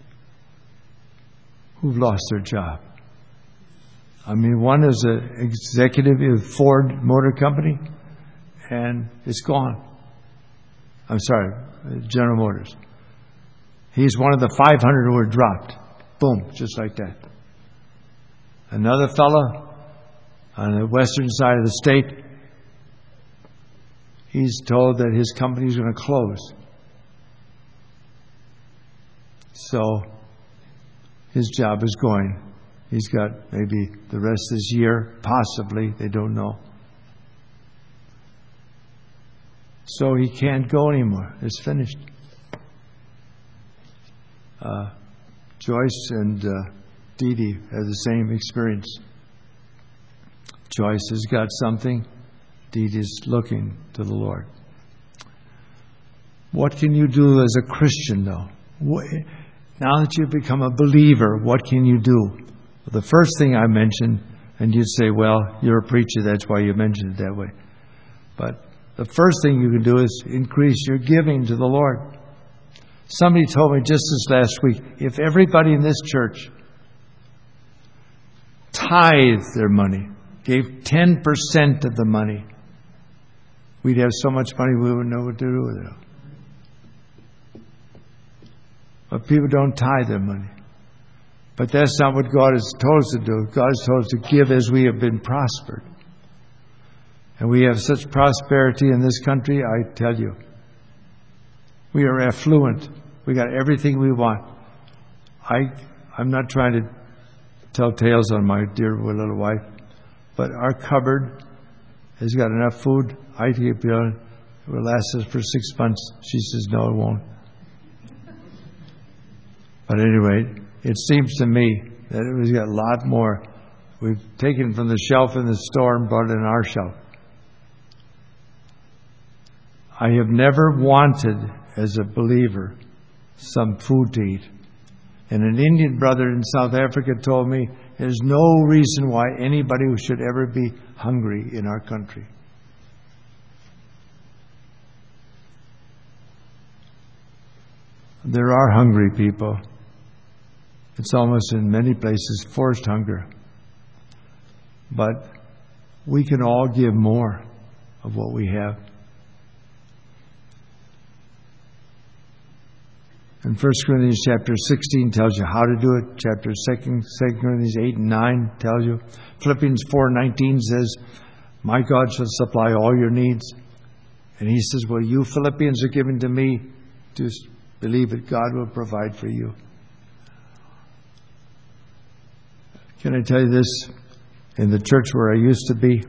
who've lost their job. I mean, one is an executive of Ford Motor Company, and it's gone. I'm sorry, General Motors. He's one of the five hundred who were dropped. Boom, just like that. Another fellow on the western side of the state, he's told that his company is going to close. So his job is going. He's got maybe the rest of this year, possibly, they don't know. So he can't go anymore. It's finished. Uh, Joyce and uh, Dee Dee have the same experience. Joyce has got something. Dee Dee's looking to the Lord. What can you do as a Christian, though? What, now that you've become a believer, what can you do? Well, the first thing I mentioned, and you'd say, well, you're a preacher, that's why you mentioned it that way. But the first thing you can do is increase your giving to the Lord. Somebody told me just this last week, if everybody in this church tithed their money, gave ten percent of the money, we'd have so much money we wouldn't know what to do with it. But people don't tithe their money. But that's not what God has told us to do. God has told us to give as we have been prospered. And we have such prosperity in this country, I tell you. We are affluent. We got everything we want. I, I'm not trying to tell tales on my dear little wife, but our cupboard has got enough food. I keep it on. It will last us for six months. She says, no, it won't. But anyway, it seems to me that we've got a lot more. We've taken from the shelf in the store and brought it in our shelf. I have never wanted, as a believer, some food to eat. And an Indian brother in South Africa told me there's no reason why anybody should ever be hungry in our country. There are hungry people. It's almost in many places forced hunger. But we can all give more of what we have. And First Corinthians chapter sixteen tells you how to do it. Chapter Second Corinthians eight and nine tells you. Philippians four nineteen says, my God shall supply all your needs. And he says, well, you Philippians are given to me. Just believe that God will provide for you. Can I tell you this? In the church where I used to be,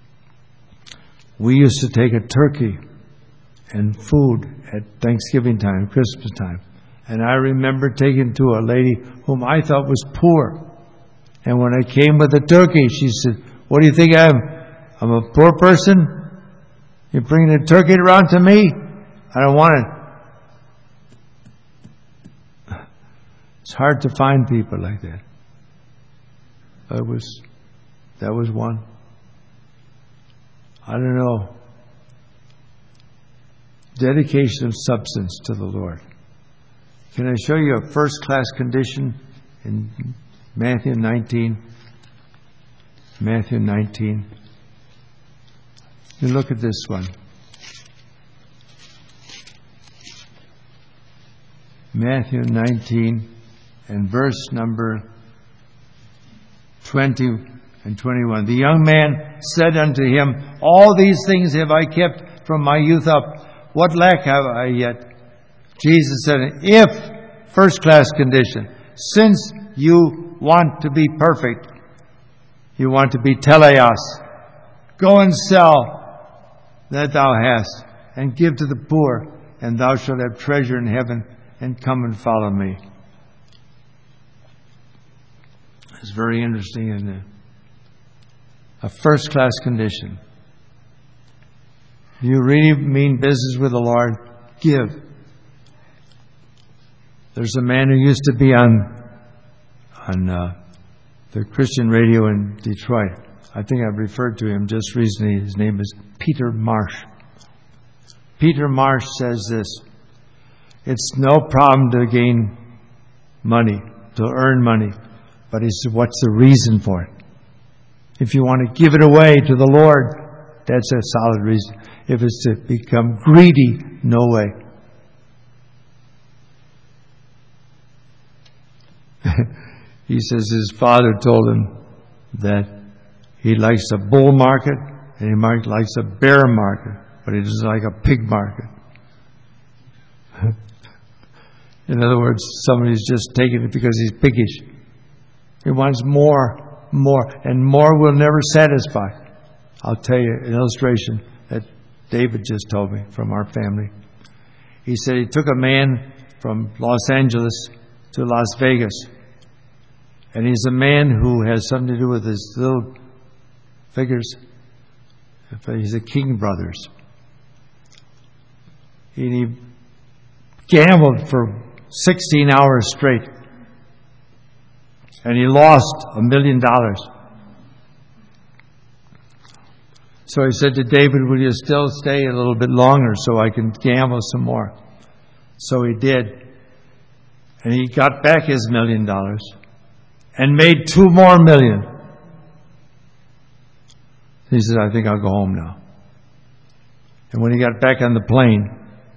we used to take a turkey and food at Thanksgiving time, Christmas time. And I remember taking to a lady whom I thought was poor. And when I came with the turkey, she said, what do you think I am? I'm a poor person? You're bringing a turkey around to me? I don't want it. It's hard to find people like that. That was, that was one. I don't know. dedication of substance to the Lord. Can I show you a first-class condition in Matthew nineteen? Matthew nineteen. You look at this one. Matthew nineteen and verse number twenty and twenty-one. The young man said unto him, All these things have I kept from my youth up. What lack have I yet? Jesus said, if, first class condition, since you want to be perfect, you want to be teleos, go and sell that thou hast, and give to the poor, and thou shalt have treasure in heaven, and come and follow me. It's very interesting, isn't it? A first class condition. If you really mean business with the Lord, give. There's a man who used to be on on uh, the Christian radio in Detroit. I think I've referred to him just recently. His name is Peter Marsh. Peter Marsh says this: it's no problem to gain money, to earn money, but he said, what's the reason for it? If you want to give it away to the Lord, that's a solid reason. If it's to become greedy, no way. He says his father told him that he likes a bull market and he likes a bear market, but he doesn't like a pig market. In other words, somebody's just taking it because he's piggish. He wants more, more, and more will never satisfy. I'll tell you an illustration that David just told me from our family. He said he took a man from Los Angeles to Las Vegas. And he's a man who has something to do with his little figures. He's a King Brothers. And he gambled for sixteen hours straight. And he lost a million dollars. So he said to David, will you still stay a little bit longer so I can gamble some more? So he did. And he got back his million dollars and made two more million. He said, I think I'll go home now. And when he got back on the plane,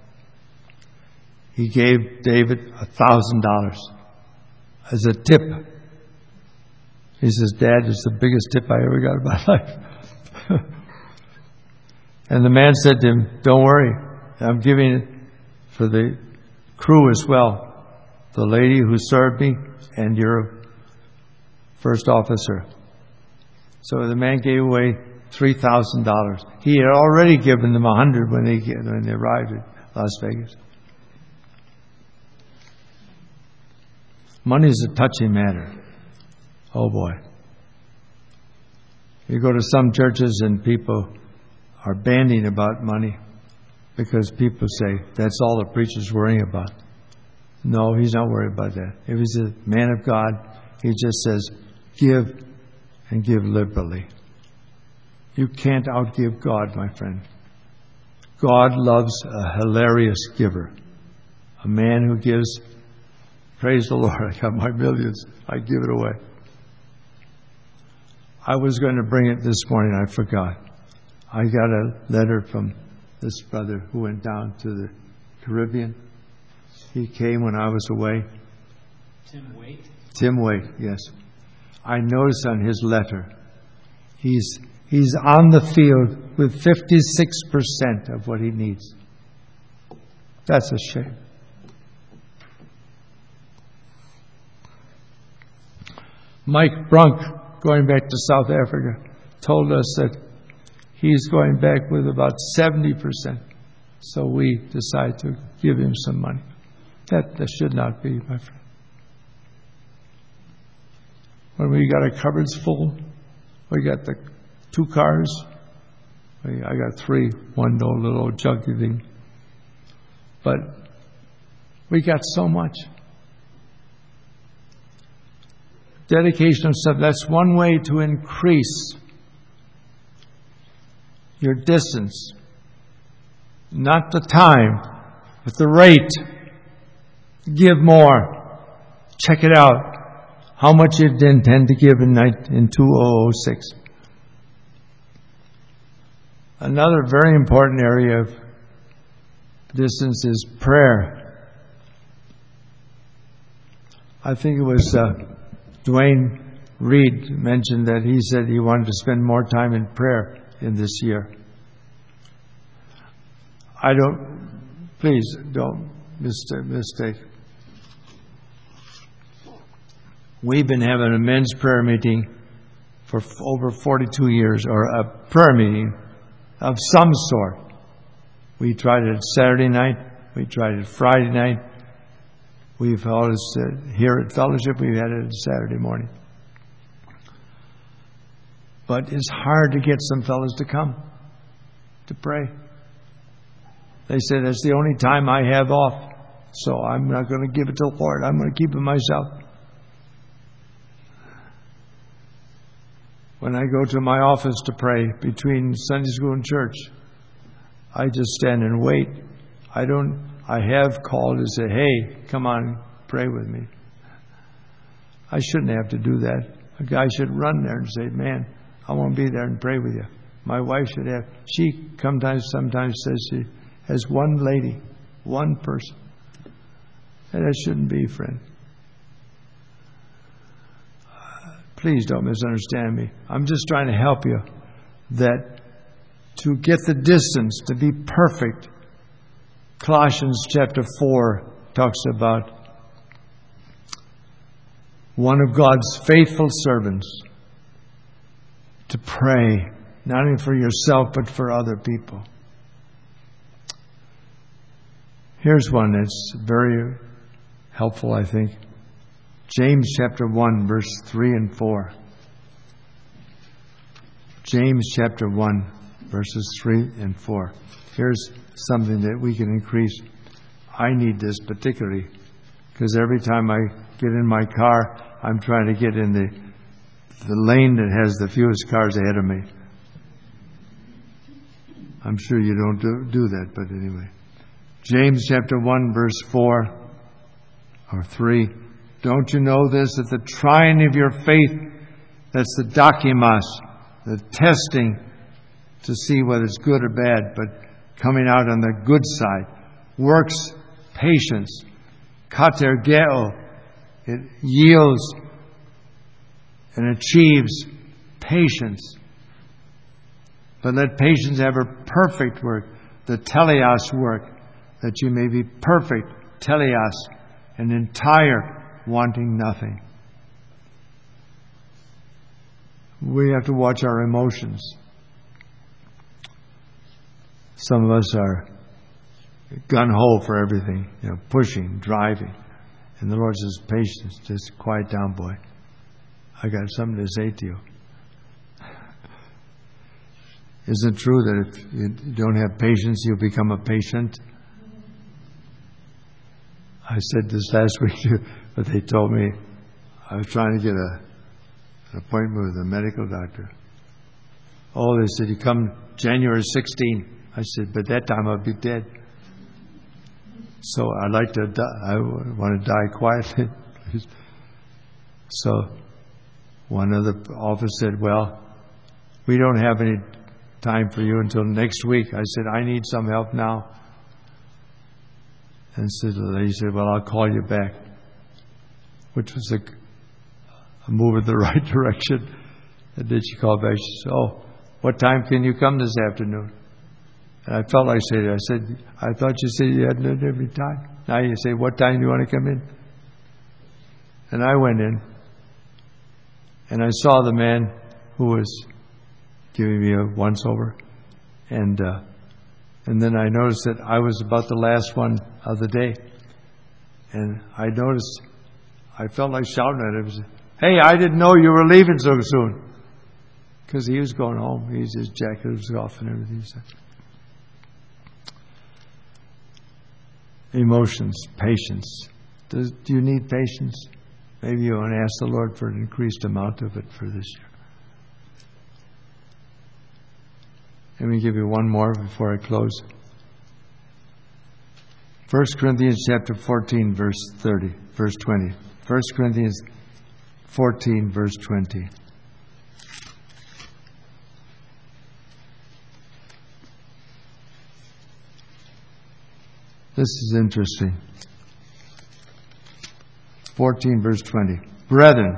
he gave David a thousand dollars as a tip. He says, Dad, it's the biggest tip I ever got in my life. And the man said to him, don't worry, I'm giving it for the crew as well. The lady who served me and your first officer. So the man gave away three thousand dollars. He had already given them a hundred when they when they arrived at Las Vegas. Money is a touchy matter. Oh boy. You go to some churches and people are banding about money because people say that's all the preacher's worrying about. No, he's not worried about that. If he's a man of God, he just says, give and give liberally. You can't outgive God, my friend. God loves a hilarious giver. A man who gives, praise the Lord, I got my millions, I give it away. I was going to bring it this morning, I forgot. I got a letter from this brother who went down to the Caribbean. He came when I was away. Tim Waite? Tim Waite, yes. I noticed on his letter, he's he's on the field with fifty-six percent of what he needs. That's a shame. Mike Brunk, going back to South Africa, told us that he's going back with about seventy percent. So we decide to give him some money. That, that should not be, my friend. When we got our cupboards full, we got the two cars. We, I got three, one old little old junky thing. But we got so much. Dedication of stuff, that's one way to increase your distance not the time, but the rate. Give more. Check it out. How much you intend to give in in two thousand six. Another very important area of distance is prayer. I think it was uh, Dwayne Reed mentioned that he said he wanted to spend more time in prayer in this year. I don't, please don't mistake. We've been having a men's prayer meeting for over forty-two years, or a prayer meeting of some sort. We tried it Saturday night. We tried it Friday night. We've always, uh, here at Fellowship, we've had it Saturday morning. But it's hard to get some fellows to come to pray. They say that's the only time I have off, so I'm not going to give it to the Lord. I'm going to keep it myself. When I go to my office to pray between Sunday school and church, I just stand and wait. I don't. I have called to say, "Hey, come on, pray with me." I shouldn't have to do that. A guy should run there and say, "Man, I want to be there and pray with you." My wife should have. She sometimes, sometimes says she has one lady, one person. And that shouldn't be, friend. Please don't misunderstand me. I'm just trying to help you that to get the distance, to be perfect, Colossians chapter four talks about one of God's faithful servants to pray, not only for yourself, but for other people. Here's one that's very helpful, I think. James chapter one, verse three and four. James chapter one, verses three and four. Here's something that we can increase. I need this particularly because every time I get in my car, I'm trying to get in the the lane that has the fewest cars ahead of me. I'm sure you don't do, do that, but anyway. James chapter one, verse four or three. Don't you know this, that the trying of your faith, that's the dokimos, the testing to see whether it's good or bad, but coming out on the good side, works patience. Katergeo, it yields and achieves patience. But let patience have her perfect work, the teleos work, that you may be perfect, teleos, and entire, wanting nothing. We have to watch our emotions. Some of us are gun-ho for everything, you know, pushing, driving. And the Lord says, patience, just quiet down, boy. I got something to say to you. Isn't it true that if you don't have patience, you'll become a patient? I said this last week, but they told me I was trying to get a, an appointment with a medical doctor. Oh, they said, you come January sixteenth. I said, but that time I'll be dead. So I'd like to die. I want to die quietly. So one of the office said, well, we don't have any time for you until next week. I said, I need some help now. And so the lady said, well, I'll call you back, which was a, a move in the right direction. And then she called back. She said, oh, what time can you come this afternoon? And I felt like saying it. I said, I thought you said you had it every time. Now you say, what time do you want to come in? And I went in. And I saw the man who was giving me a once-over. And uh, and then I noticed that I was about the last one of the day. And I noticed, I felt like shouting at him, hey, I didn't know you were leaving so soon. Because he was going home. He's, his jacket was off and everything. So. Emotions, patience. Does, do you need patience? Maybe you want to ask the Lord for an increased amount of it for this year. Let me give you one more before I close. First Corinthians chapter fourteen, verse thirty, verse twenty. First Corinthians fourteen, verse twenty. This is interesting. fourteen, verse twenty. Brethren,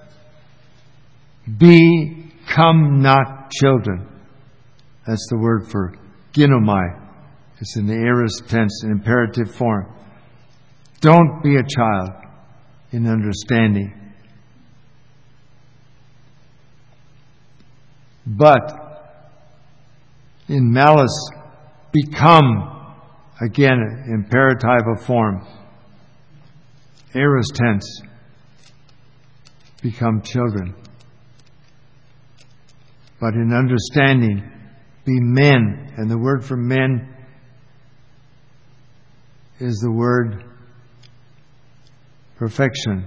become not children. That's the word for ginomai. It's in the aorist tense, in imperative form. Don't be a child in understanding. But in malice, become, again, imperative form. Aorist tense, become children. But in understanding, be men. And the word for men is the word perfection.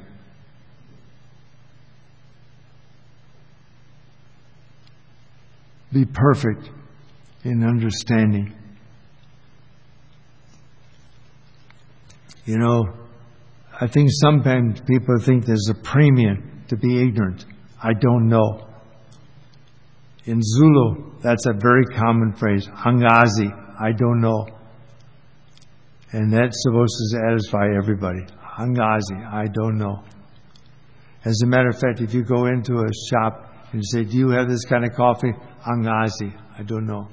Be perfect in understanding. You know, I think sometimes people think there's a premium to be ignorant. I don't know. In Zulu, that's a very common phrase. Angazi, I don't know. And that's supposed to satisfy everybody. Angazi, I don't know. As a matter of fact, if you go into a shop and you say, do you have this kind of coffee? Angazi, I don't know.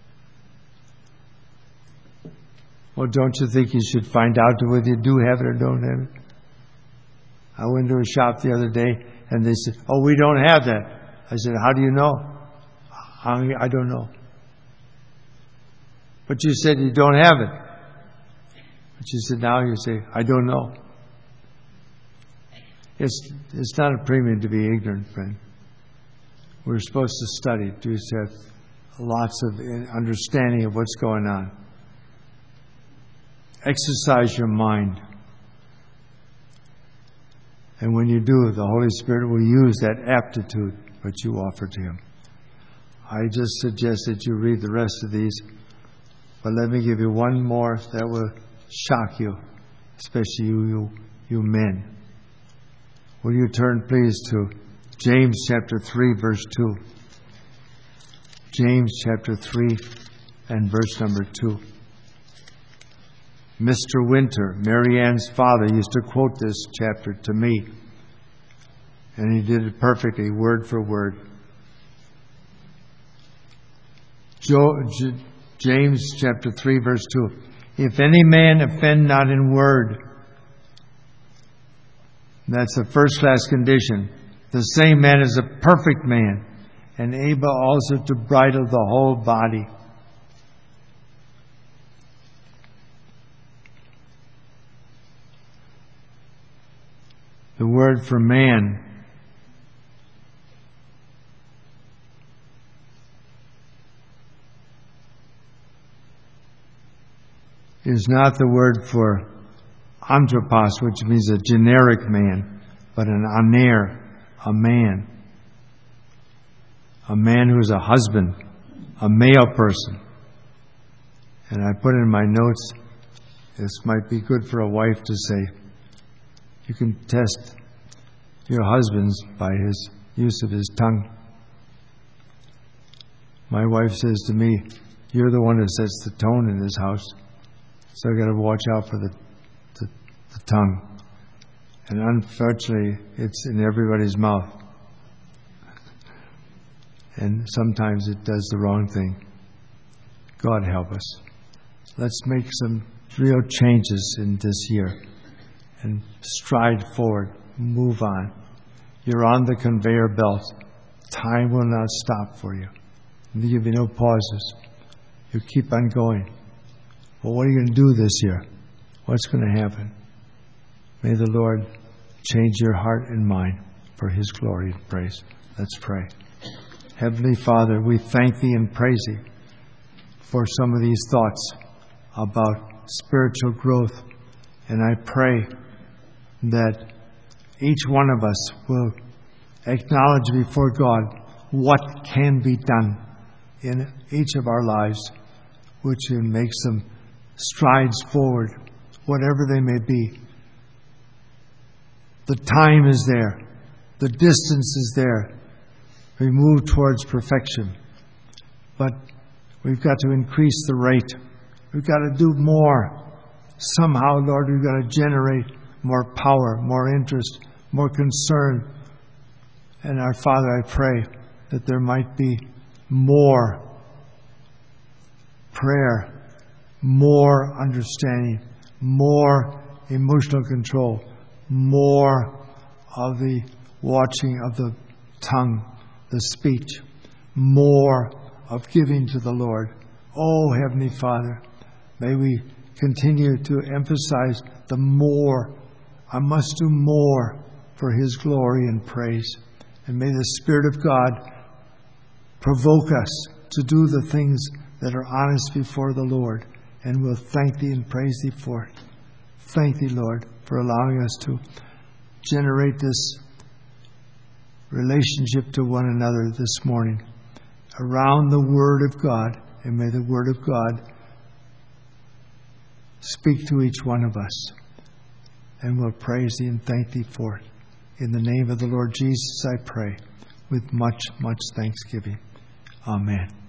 Well, don't you think you should find out whether you do have it or don't have it? I went to a shop the other day and they said, oh, we don't have that. I said, how do you know? I don't know. But you said you don't have it. But you said now you say, I don't know. It's it's not a premium to be ignorant, friend. We're supposed to study, to have lots of understanding of what's going on. Exercise your mind. And when you do, the Holy Spirit will use that aptitude that you offer to Him. I just suggest that you read the rest of these, but let me give you one more that will shock you, especially you, you, you men. Will you turn, please, to James chapter three, verse two. James chapter three and verse number two. Mister Winter, Mary Ann's father, used to quote this chapter to me, and he did it perfectly, word for word. James chapter three, verse two. If any man offend not in word, that's a first-class condition. The same man is a perfect man, and able also to bridle the whole body. The word for man is not the word for anthropos, which means a generic man, but an aner, a man. A man who is a husband, a male person. And I put in my notes, this might be good for a wife to say, you can test your husband by his use of his tongue. My wife says to me, you're the one who sets the tone in this house. So I've got to watch out for the, the, the tongue. And unfortunately, it's in everybody's mouth. And sometimes it does the wrong thing. God help us. Let's make some real changes in this year and stride forward, move on. You're on the conveyor belt. Time will not stop for you. There'll be no pauses. You keep on going. Well, what are you going to do this year? What's going to happen? May the Lord change your heart and mind for His glory and praise. Let's pray. Heavenly Father, we thank Thee and praise Thee for some of these thoughts about spiritual growth. And I pray that each one of us will acknowledge before God what can be done in each of our lives, which will make some strides forward whatever they may be. The time is there. The distance is there. We move towards perfection. But we've got to increase the rate. We've got to do more. Somehow, Lord, we've got to generate more power, more interest, more concern. And our Father, I pray that there might be more prayer, more understanding, more emotional control, more of the watching of the tongue, the speech, more of giving to the Lord. Oh, Heavenly Father, may we continue to emphasize the more. I must do more for His glory and praise. And may the Spirit of God provoke us to do the things that are honest before the Lord. And we'll thank Thee and praise Thee for it. Thank Thee, Lord, for allowing us to generate this relationship to one another this morning around the Word of God. And may the Word of God speak to each one of us. And we'll praise Thee and thank Thee for it. In the name of the Lord Jesus, I pray with much, much thanksgiving. Amen.